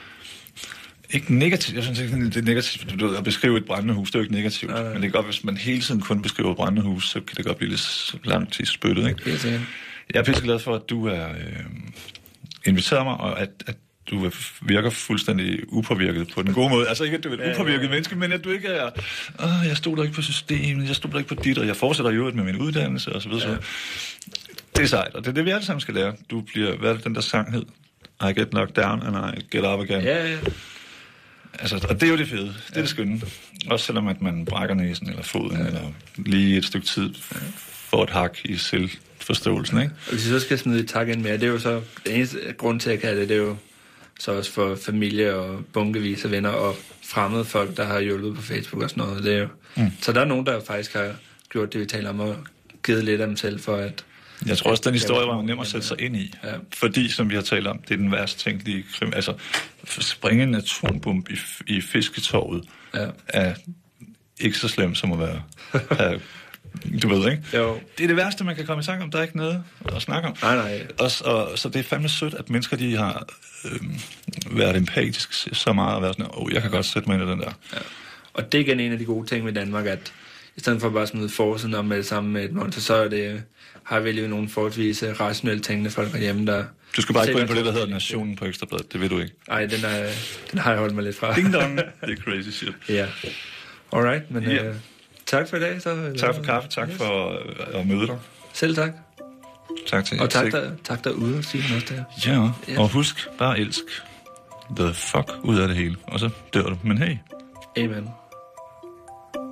ikke negativt, jeg synes ikke, det er negativt, du ved, at beskrive et brændende hus, det er jo ikke negativt, nej, nej. Men det er godt, hvis man hele tiden kun beskriver et brændende hus, så kan det godt blive lidt langt til spyttet, ikke? Helt sikkert. Jeg er pisse glad for, at du er øh, inviteret mig, og at, at du virker fuldstændig upåvirket på den gode måde. Altså ikke, at du er et ja, upåvirket ja, ja. menneske, men at du ikke er, åh, jeg stoler ikke på systemet, jeg stoler ikke på dit, og jeg fortsætter jo med min uddannelse, og så videre. Ja. Det er sejt, og det er det, vi alle sammen skal lære. Du bliver, hvad er det, den der sang hed? I get knocked down, and I get up again. Ja, ja. Altså, og det er jo det fede. Det er ja. det skønne. Også selvom at man brækker næsen, eller foden, ja. eller lige et stykke tid får et hak i selvforståelsen, ikke? Og hvis vi så skal smide et tak ind mere, det er jo så, den eneste grund til, at jeg kan det, det er jo så også for familie og bunkevis af venner og fremmede folk, der har hjulpet på Facebook og sådan noget. Det er jo. Mm. Så der er nogen, der faktisk har gjort det, vi taler om, og givet lidt af dem selv for at... Jeg tror også, den historie var nem at sætte sig ind i. Ja. Fordi, som vi har talt om, det er den værste tænkelige krim. Altså, springe en atombombe i, i fisketorvet ja. er ikke så slemt som at være... er, du ved, ikke? Jo. Det er det værste, man kan komme i tanke om. Der er ikke noget at snakke om. Nej, nej. Og, og, så det er fandme sødt, at mennesker, de har øh, været empatisk så meget, og været sådan, åh, oh, jeg kan godt sætte mig ind i den der. Ja. Og det er igen en af de gode ting med Danmark, at i stedet for bare at smide forsiden om med det samme med et monster, så er det, har vi lige nogle forholdsvis rationelt tænkende folk herhjemme, der... Du skal bare ikke gå ind på det, der hedder Nationen på Ekstrabladet. Det ved du ikke. Nej, den, er, den har jeg holdt mig lidt fra. Ding dong. Det er crazy shit. Ja. Alright, men yeah. uh, tak for i dag. Så, eller, tak for kaffe, tak yes. for uh, at møde dig. Selv tak. Tak til Og tak, der, tak derude og sige noget der. Ja, yes. Og husk, bare elsk the fuck ud af det hele. Og så dør du. Men hey. Amen.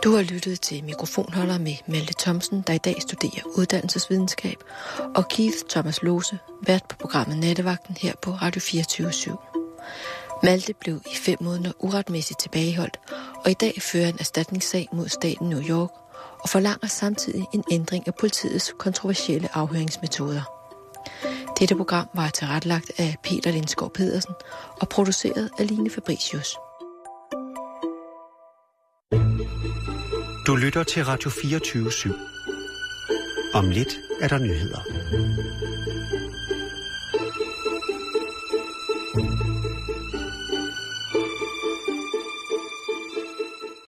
Du har lyttet til Mikrofonholder med Malte Thomsen, der i dag studerer uddannelsesvidenskab, og Keith Thomas Lose, vært på programmet Nattevagten her på Radio fireogtyve syv. Malte blev i fem måneder uretmæssigt tilbageholdt, og i dag fører en erstatningssag mod staten New York og forlanger samtidig en ændring af politiets kontroversielle afhøringsmetoder. Dette program var tilrettelagt af Peter Lindskov Pedersen og produceret af Line Fabricius. Du lytter til Radio fireogtyve syv. Om lidt er der nyheder.